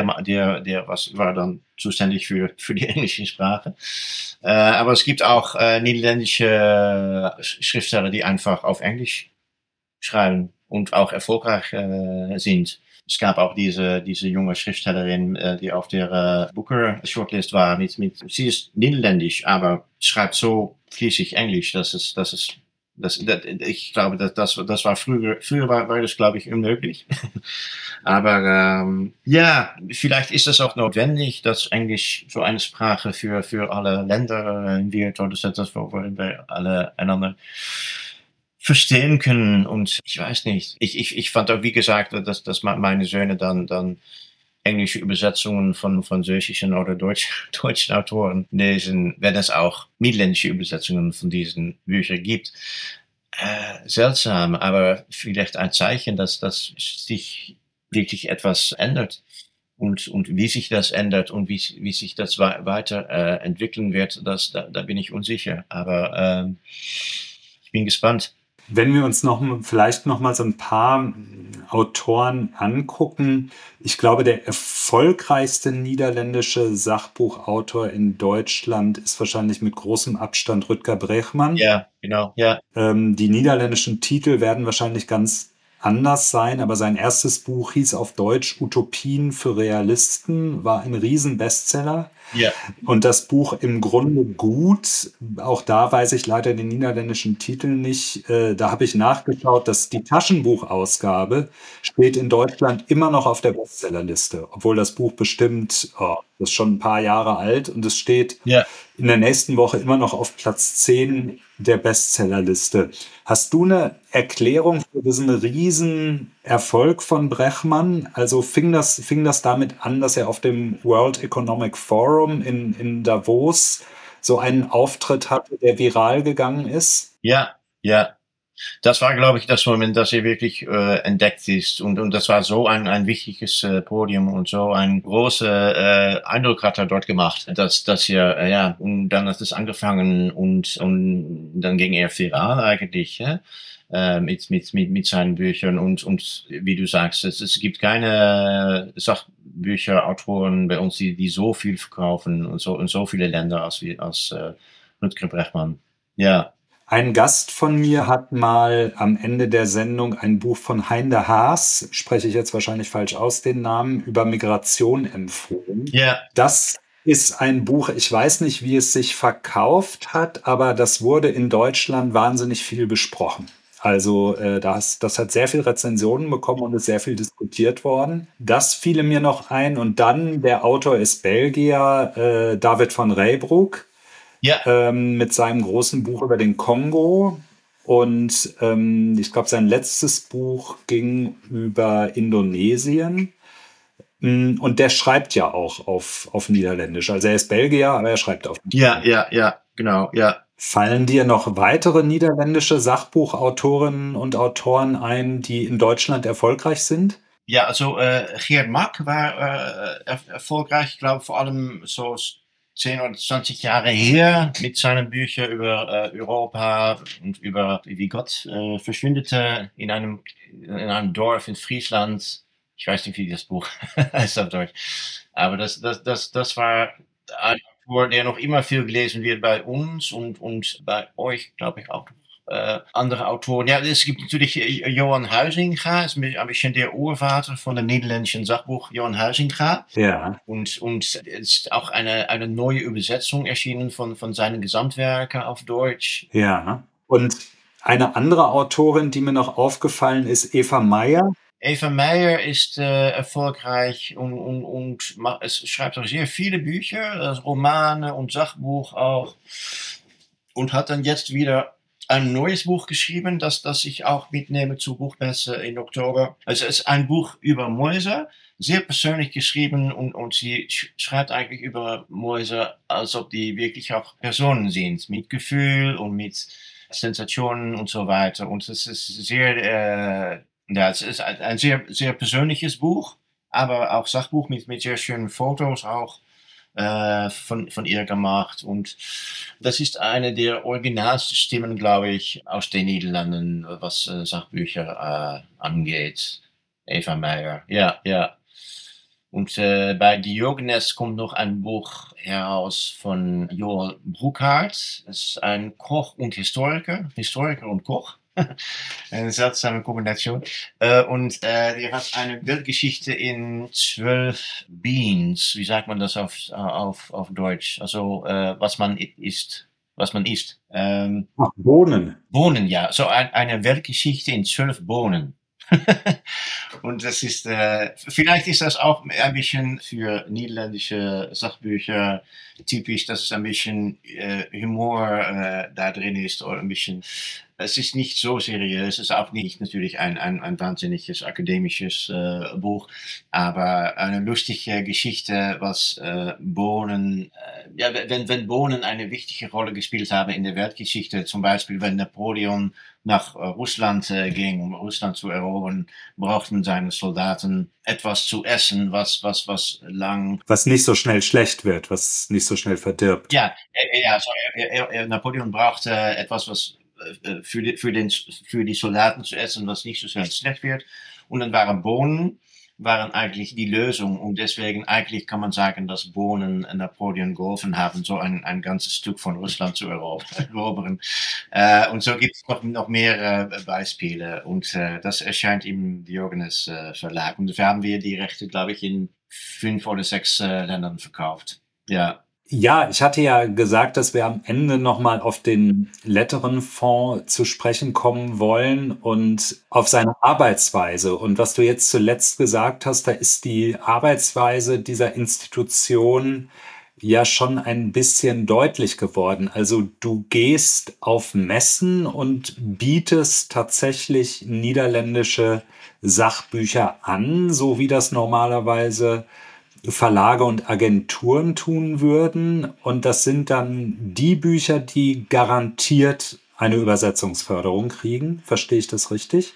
war dann zuständig für die englische Sprache. Aber es gibt auch niederländische Schriftsteller, die einfach auf Englisch schreiben und auch erfolgreich sind. Es gab auch diese junge Schriftstellerin, die auf der Booker Shortlist war. Sie ist niederländisch, aber schreibt so fließig Englisch, ich glaube, das war früher war das, glaube ich, unmöglich. Aber ja, vielleicht ist es auch notwendig, dass Englisch so eine Sprache für alle Länder wird, oder das, worin wir alle einander verstehen können. Und ich weiß nicht. Ich fand auch, wie gesagt, dass meine Söhne dann englische Übersetzungen von französischen oder deutschen Autoren lesen, wenn es auch niederländische Übersetzungen von diesen Büchern gibt. Seltsam, aber vielleicht ein Zeichen, dass sich wirklich etwas ändert. Und wie sich das ändert und wie sich das weiter entwickeln wird, da bin ich unsicher. Aber ich bin gespannt. Wenn wir uns vielleicht noch mal so ein paar Autoren angucken, ich glaube, der erfolgreichste niederländische Sachbuchautor in Deutschland ist wahrscheinlich mit großem Abstand Rutger Bregman. Ja, genau, ja. Die niederländischen Titel werden wahrscheinlich ganz anders sein, aber sein erstes Buch hieß auf Deutsch Utopien für Realisten, war ein Riesen-Bestseller. Ja. Und das Buch im Grunde gut, auch da weiß ich leider den niederländischen Titel nicht, da habe ich nachgeschaut, dass die Taschenbuchausgabe steht in Deutschland immer noch auf der Bestsellerliste, obwohl das Buch bestimmt, das ist schon ein paar Jahre alt und es steht in der nächsten Woche immer noch auf Platz 10 der Bestsellerliste. Hast du eine Erklärung für diesen riesen Erfolg von Bregman? Also fing das damit an, dass er auf dem World Economic Forum in Davos so einen Auftritt hatte, der viral gegangen ist? Ja. Das war, glaube ich, das Moment, dass er wirklich entdeckt ist. Und das war so ein wichtiges Podium und so ein großer Eindruck hat er dort gemacht, dass er, und dann hat es angefangen und dann ging er viral eigentlich, mit seinen Büchern und wie du sagst, es gibt keine Sachbücherautoren bei uns, die so viel verkaufen und so viele Länder als Rutger Bregman. Ja. Ein Gast von mir hat mal am Ende der Sendung ein Buch von Hein de Haas, spreche ich jetzt wahrscheinlich falsch aus, den Namen, über Migration empfohlen. Ja. Das ist ein Buch, ich weiß nicht, wie es sich verkauft hat, aber das wurde in Deutschland wahnsinnig viel besprochen. Also das hat sehr viel Rezensionen bekommen und ist sehr viel diskutiert worden. Das fiel mir noch ein. Und dann, der Autor ist Belgier, David van Reybrouck. Ja. Mit seinem großen Buch über den Kongo. Und ich glaube, sein letztes Buch ging über Indonesien. Und der schreibt ja auch auf Niederländisch. Also er ist Belgier, aber er schreibt auf Niederländisch. Ja, genau, ja. Fallen dir noch weitere niederländische Sachbuchautorinnen und Autoren ein, die in Deutschland erfolgreich sind? Ja, also Geert Mak war erfolgreich, ich glaube vor allem so 10 oder 20 Jahre her mit seinen Büchern über Europa und über wie Gott verschwindete in einem Dorf in Friesland. Ich weiß nicht, wie das Buch heißt auf Deutsch. Aber das war ein Autor, der noch immer viel gelesen wird bei uns und bei euch, glaube ich, auch andere Autoren. Ja, es gibt natürlich Johan Huizinga, ist ein bisschen der Urvater von dem niederländischen Sachbuch, Johan Huizinga. Ja. Und es ist auch eine neue Übersetzung erschienen von seinen Gesamtwerken auf Deutsch. Ja. Und eine andere Autorin, die mir noch aufgefallen ist, Eva Meyer. Eva Meyer ist erfolgreich und es schreibt auch sehr viele Bücher, Romane und Sachbuch auch. Und hat dann jetzt wieder ein neues Buch geschrieben, das ich auch mitnehme zur Buchmesse in Oktober. Also es ist ein Buch über Mäuse, sehr persönlich geschrieben und sie schreibt eigentlich über Mäuse, als ob die wirklich auch Personen sind, mit Gefühl und mit Sensationen und so weiter. Und es ist sehr, es ist ein sehr, sehr persönliches Buch, aber auch Sachbuch mit sehr schönen Fotos auch. Von ihr gemacht und das ist eine der originalsten Stimmen, glaube ich, aus den Niederlanden, was Sachbücher angeht. Eva Meyer, ja. Und bei Diogenes kommt noch ein Buch heraus von Joel Bruckhardt. Das ist ein Koch und Historiker und Koch. Eine seltsame Kombination. Und die hat eine Weltgeschichte in 12 Beans. Wie sagt man das auf Deutsch? Also, was man isst. Bohnen. Bohnen, ja. So eine Weltgeschichte in 12 Bohnen. Und das ist, vielleicht ist das auch ein bisschen für niederländische Sachbücher typisch, dass es ein bisschen Humor da drin ist oder ein bisschen, es ist nicht so seriös, es ist auch nicht natürlich ein wahnsinniges akademisches Buch, aber eine lustige Geschichte, was Bohnen, wenn Bohnen eine wichtige Rolle gespielt haben in der Weltgeschichte, zum Beispiel wenn Napoleon nach Russland ging, um Russland zu erobern, brauchten seine Soldaten etwas zu essen, was lang... Was nicht so schnell schlecht wird, was nicht so schnell verdirbt. Ja, Napoleon brauchte etwas, was für die Soldaten zu essen, was nicht so schnell schlecht wird. Und dann Bohnen waren eigentlich die Lösung. Und deswegen eigentlich kann man sagen, dass Bohnen Napoleon geholfen haben, so ein ganzes Stück von Russland zu erobern. Und so gibt es noch mehrere Beispiele. Und das erscheint im Diogenes Verlag. Und dafür haben wir die Rechte, glaube ich, in 5 oder 6 Ländern verkauft. Ja. Ja, ich hatte ja gesagt, dass wir am Ende nochmal auf den Letterenfonds zu sprechen kommen wollen und auf seine Arbeitsweise. Und was du jetzt zuletzt gesagt hast, da ist die Arbeitsweise dieser Institution ja schon ein bisschen deutlich geworden. Also du gehst auf Messen und bietest tatsächlich niederländische Sachbücher an, so wie das normalerweise Verlage und Agenturen tun würden. Und das sind dann die Bücher, die garantiert eine Übersetzungsförderung kriegen. Verstehe ich das richtig?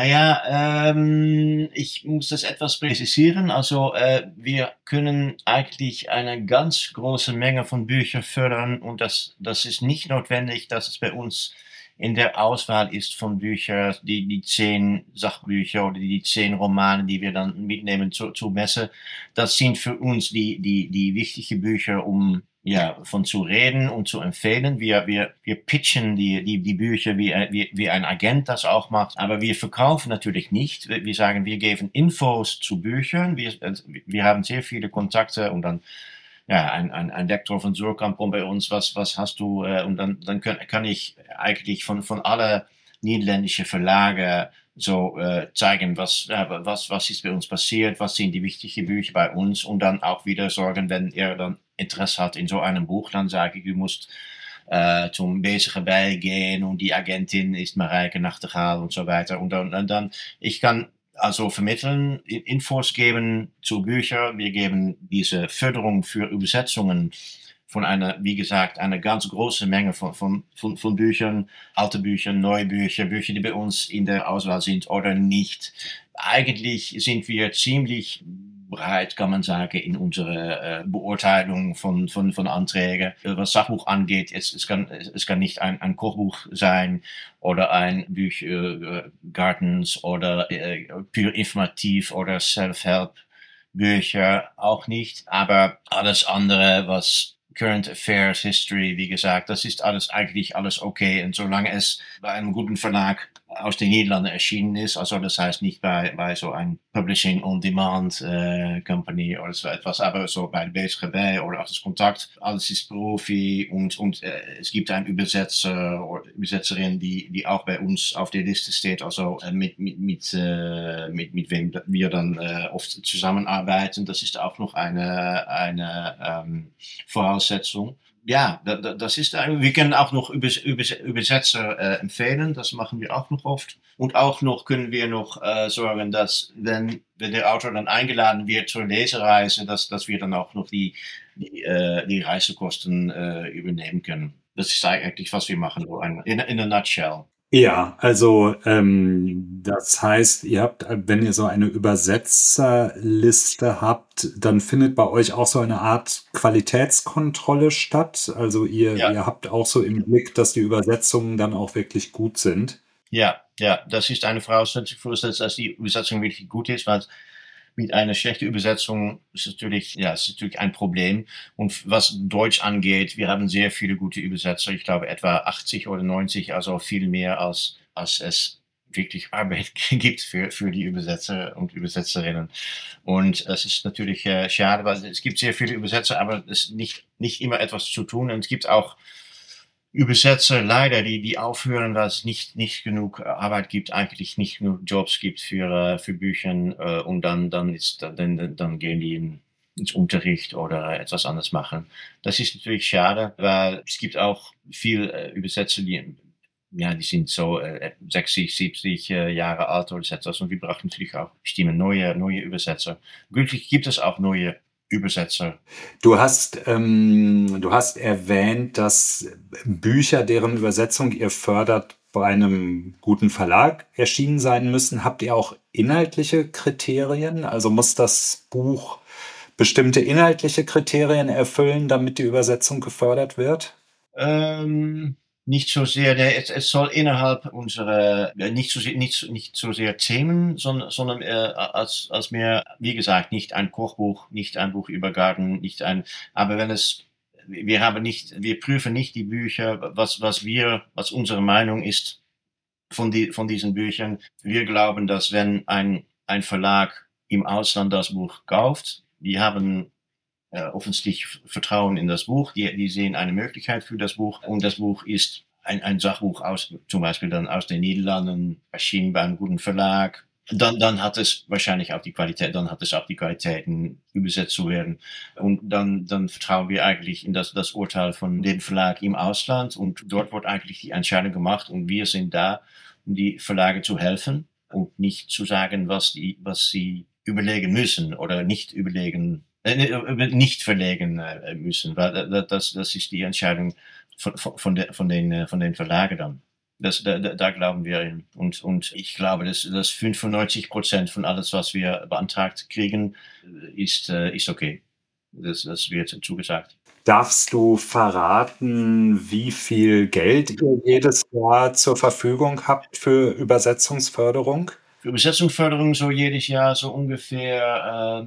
Naja, ich muss das etwas präzisieren. Also wir können eigentlich eine ganz große Menge von Büchern fördern und das ist nicht notwendig, dass es bei uns in der Auswahl ist von Büchern, die 10 Sachbücher oder die 10 Romane, die wir dann mitnehmen zur Messe. Das sind für uns die wichtigen Bücher, um von zu reden und zu empfehlen. Wir pitchen die Bücher wie ein Agent das auch macht, aber wir verkaufen natürlich nicht. Wir sagen, wir geben Infos zu Büchern. Wir haben sehr viele Kontakte und dann ein Lektor von Surkamp kommt bei uns, was hast du? Und dann kann ich eigentlich von alle niederländische Verlage so zeigen, was ist bei uns passiert, was sind die wichtigen Bücher bei uns und dann auch wieder sorgen, wenn er dann Interesse hat in so einem Buch, dann sage ich, du musst zum Bezige beigehen und die Agentin ist Marijke Nachtegaal und so weiter. Und dann ich kann also vermitteln, Infos geben zu Büchern. Wir geben diese Förderung für Übersetzungen von einer, wie gesagt, eine ganz große Menge von Büchern, alte Bücher, neue Bücher, Bücher, die bei uns in der Auswahl sind oder nicht. Eigentlich sind wir ziemlich breit, kann man sagen, in unserer Beurteilung von Anträgen. Was Sachbuch angeht, es kann nicht ein Kochbuch sein oder ein Buch Gardens oder pur informativ oder Self-Help Bücher auch nicht, aber alles andere, was Current Affairs, History, wie gesagt, das ist eigentlich alles okay. Und solange es bei einem guten Verlag aus den Niederlanden erschienen ist, also das heißt nicht bei so einem Publishing on Demand Company oder so etwas, aber so bei der BSGB oder auch das Kontakt, alles ist Profi und es gibt einen Übersetzer oder Übersetzerin, die auch bei uns auf der Liste steht, also mit wem wir dann oft zusammenarbeiten. Das ist auch noch eine Voraussetzung. Ja, das ist wir können auch noch Übersetzer empfehlen, das machen wir auch noch oft. Und auch noch können wir noch sorgen, dass wenn der Autor dann eingeladen wird zur Lesereise, dass wir dann auch noch die Reisekosten übernehmen können. Das ist eigentlich, was wir machen, so in a nutshell. Ja, also das heißt, ihr habt, wenn ihr so eine Übersetzerliste habt, dann findet bei euch auch so eine Art Qualitätskontrolle statt. Also ihr habt auch so im Blick, dass die Übersetzungen dann auch wirklich gut sind. Ja, das ist eine Voraussetzung, dass die Übersetzung wirklich gut ist, weil mit einer schlechten Übersetzung ist natürlich ein Problem. Und was Deutsch angeht, wir haben sehr viele gute Übersetzer. Ich glaube etwa 80 oder 90, also viel mehr als es wirklich Arbeit gibt für die Übersetzer und Übersetzerinnen. Und das ist natürlich schade, weil es gibt sehr viele Übersetzer, aber es ist nicht immer etwas zu tun. Und es gibt auch Übersetzer leider, die aufhören, weil es nicht genug Arbeit gibt, eigentlich nicht genug Jobs gibt für Bücher und dann gehen die ins Unterricht oder etwas anderes machen. Das ist natürlich schade, weil es gibt auch viel Übersetzer, die sind so 60, 70 Jahre alt oder etwas und wir brauchen natürlich auch bestimmt neue Übersetzer. Glücklich gibt es auch neue Übersetzer. Du hast erwähnt, dass Bücher, deren Übersetzung ihr fördert, bei einem guten Verlag erschienen sein müssen. Habt ihr auch inhaltliche Kriterien? Also muss das Buch bestimmte inhaltliche Kriterien erfüllen, damit die Übersetzung gefördert wird? Nicht so sehr, es soll innerhalb unserer, nicht so sehr Themen, sondern als mehr, wie gesagt, nicht ein Kochbuch, nicht ein Buch über Garten, aber wir prüfen nicht die Bücher, was unsere Meinung ist von diesen Büchern. Wir glauben, dass wenn ein Verlag im Ausland das Buch kauft, die haben offensichtlich Vertrauen in das Buch, die sehen eine Möglichkeit für das Buch und das Buch ist ein Sachbuch zum Beispiel dann aus den Niederlanden, erschienen bei einem guten Verlag. Dann hat es wahrscheinlich auch die Qualität, übersetzt zu werden. Und dann vertrauen wir eigentlich in das Urteil von dem Verlag im Ausland und dort wird eigentlich die Entscheidung gemacht und wir sind da, um die Verlage zu helfen und nicht zu sagen, was sie überlegen müssen oder nicht verlegen müssen, weil das ist die Entscheidung von den Verlagen dann. Da glauben wir in. Und ich glaube, dass 95% von alles, was wir beantragt kriegen, ist okay. Das wird zugesagt. Darfst du verraten, wie viel Geld ihr jedes Jahr zur Verfügung habt für Übersetzungsförderung? Für Übersetzungsförderung so jedes Jahr so ungefähr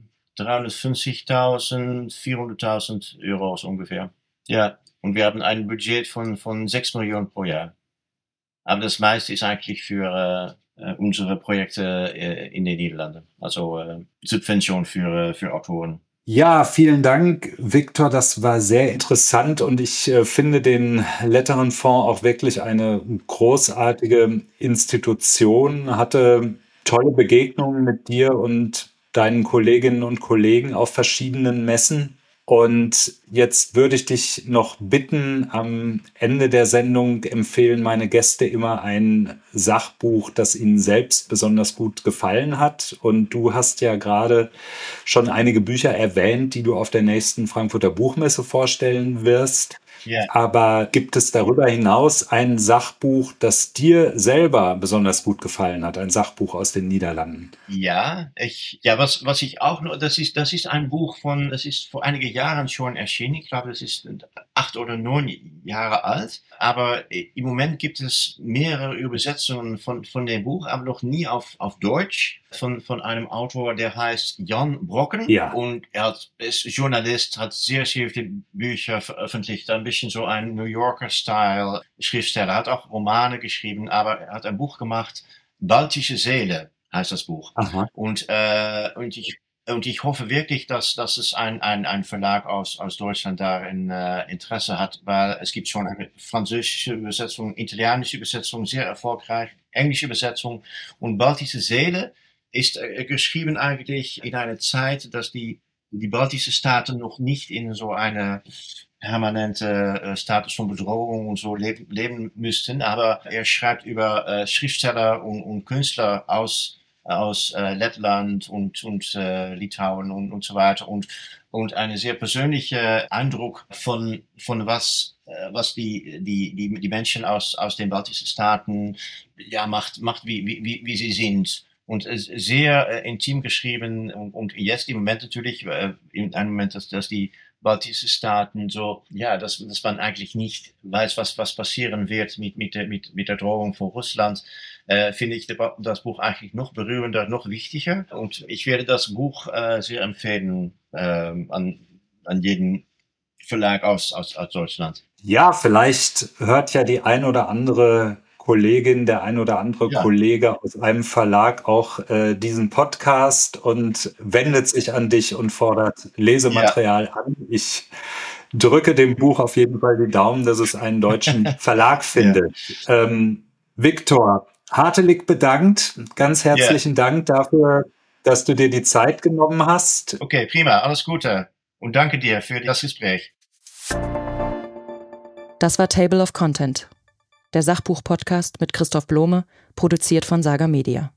350.000, 400.000 Euro so ungefähr. Ja, und wir haben ein Budget von 6 Millionen pro Jahr. Aber das meiste ist eigentlich für unsere Projekte in den Niederlanden. Also Subvention für Autoren. Ja, vielen Dank, Viktor. Das war sehr interessant und ich finde den Letterenfonds auch wirklich eine großartige Institution. Hatte tolle Begegnungen mit dir und deinen Kolleginnen und Kollegen auf verschiedenen Messen. Und jetzt würde ich dich noch bitten, am Ende der Sendung empfehlen meine Gäste immer ein Sachbuch, das ihnen selbst besonders gut gefallen hat. Und du hast ja gerade schon einige Bücher erwähnt, die du auf der nächsten Frankfurter Buchmesse vorstellen wirst. Ja. Aber gibt es darüber hinaus ein Sachbuch, das dir selber besonders gut gefallen hat? Ein Sachbuch aus den Niederlanden? Ja, was ich auch noch, das ist ein Buch das ist vor einigen Jahren schon erschienen. Ich glaube, das ist 8 oder 9 Jahre alt. Aber im Moment gibt es mehrere Übersetzungen von dem Buch, aber noch nie auf Deutsch von einem Autor, der heißt Jan Brokken. Ja. Und er ist Journalist, hat sehr, sehr viele Bücher veröffentlicht, ein bisschen so ein New Yorker-Style Schriftsteller, hat auch Romane geschrieben, aber er hat ein Buch gemacht, Baltische Seele heißt das Buch. Aha. Und ich hoffe wirklich, dass es ein Verlag aus Deutschland darin Interesse hat, weil es gibt schon eine französische Übersetzung, italienische Übersetzung, sehr erfolgreich, englische Übersetzung. Und Baltische Seele ist geschrieben eigentlich in einer Zeit, dass die baltischen Staaten noch nicht in so eine permanente Status von Bedrohung und so leben müssten. Aber er schreibt über Schriftsteller und Künstler aus Lettland und Litauen und so weiter und eine sehr persönliche Eindruck von was die Menschen aus den baltischen Staaten macht wie sie sind. Und sehr intim geschrieben und jetzt im Moment natürlich, in einem Moment, dass die baltischen Staaten so, dass man eigentlich nicht weiß, was passieren wird mit der Drohung von Russland, finde ich das Buch eigentlich noch berührender, noch wichtiger. Und ich werde das Buch sehr empfehlen an jeden Verlag aus Deutschland. Ja, vielleicht hört ja die ein oder andere Kollegin, der ein oder andere Kollege aus einem Verlag auch diesen Podcast und wendet sich an dich und fordert Lesematerial an. Ich drücke dem Buch auf jeden Fall die Daumen, dass es einen deutschen Verlag findet. Viktor, hartelig bedankt. Ganz herzlichen Dank dafür, dass du dir die Zeit genommen hast. Okay, prima. Alles Gute. Und danke dir für das Gespräch. Das war Table of Content, der Sachbuch-Podcast mit Christoph Blome, produziert von Saga Media.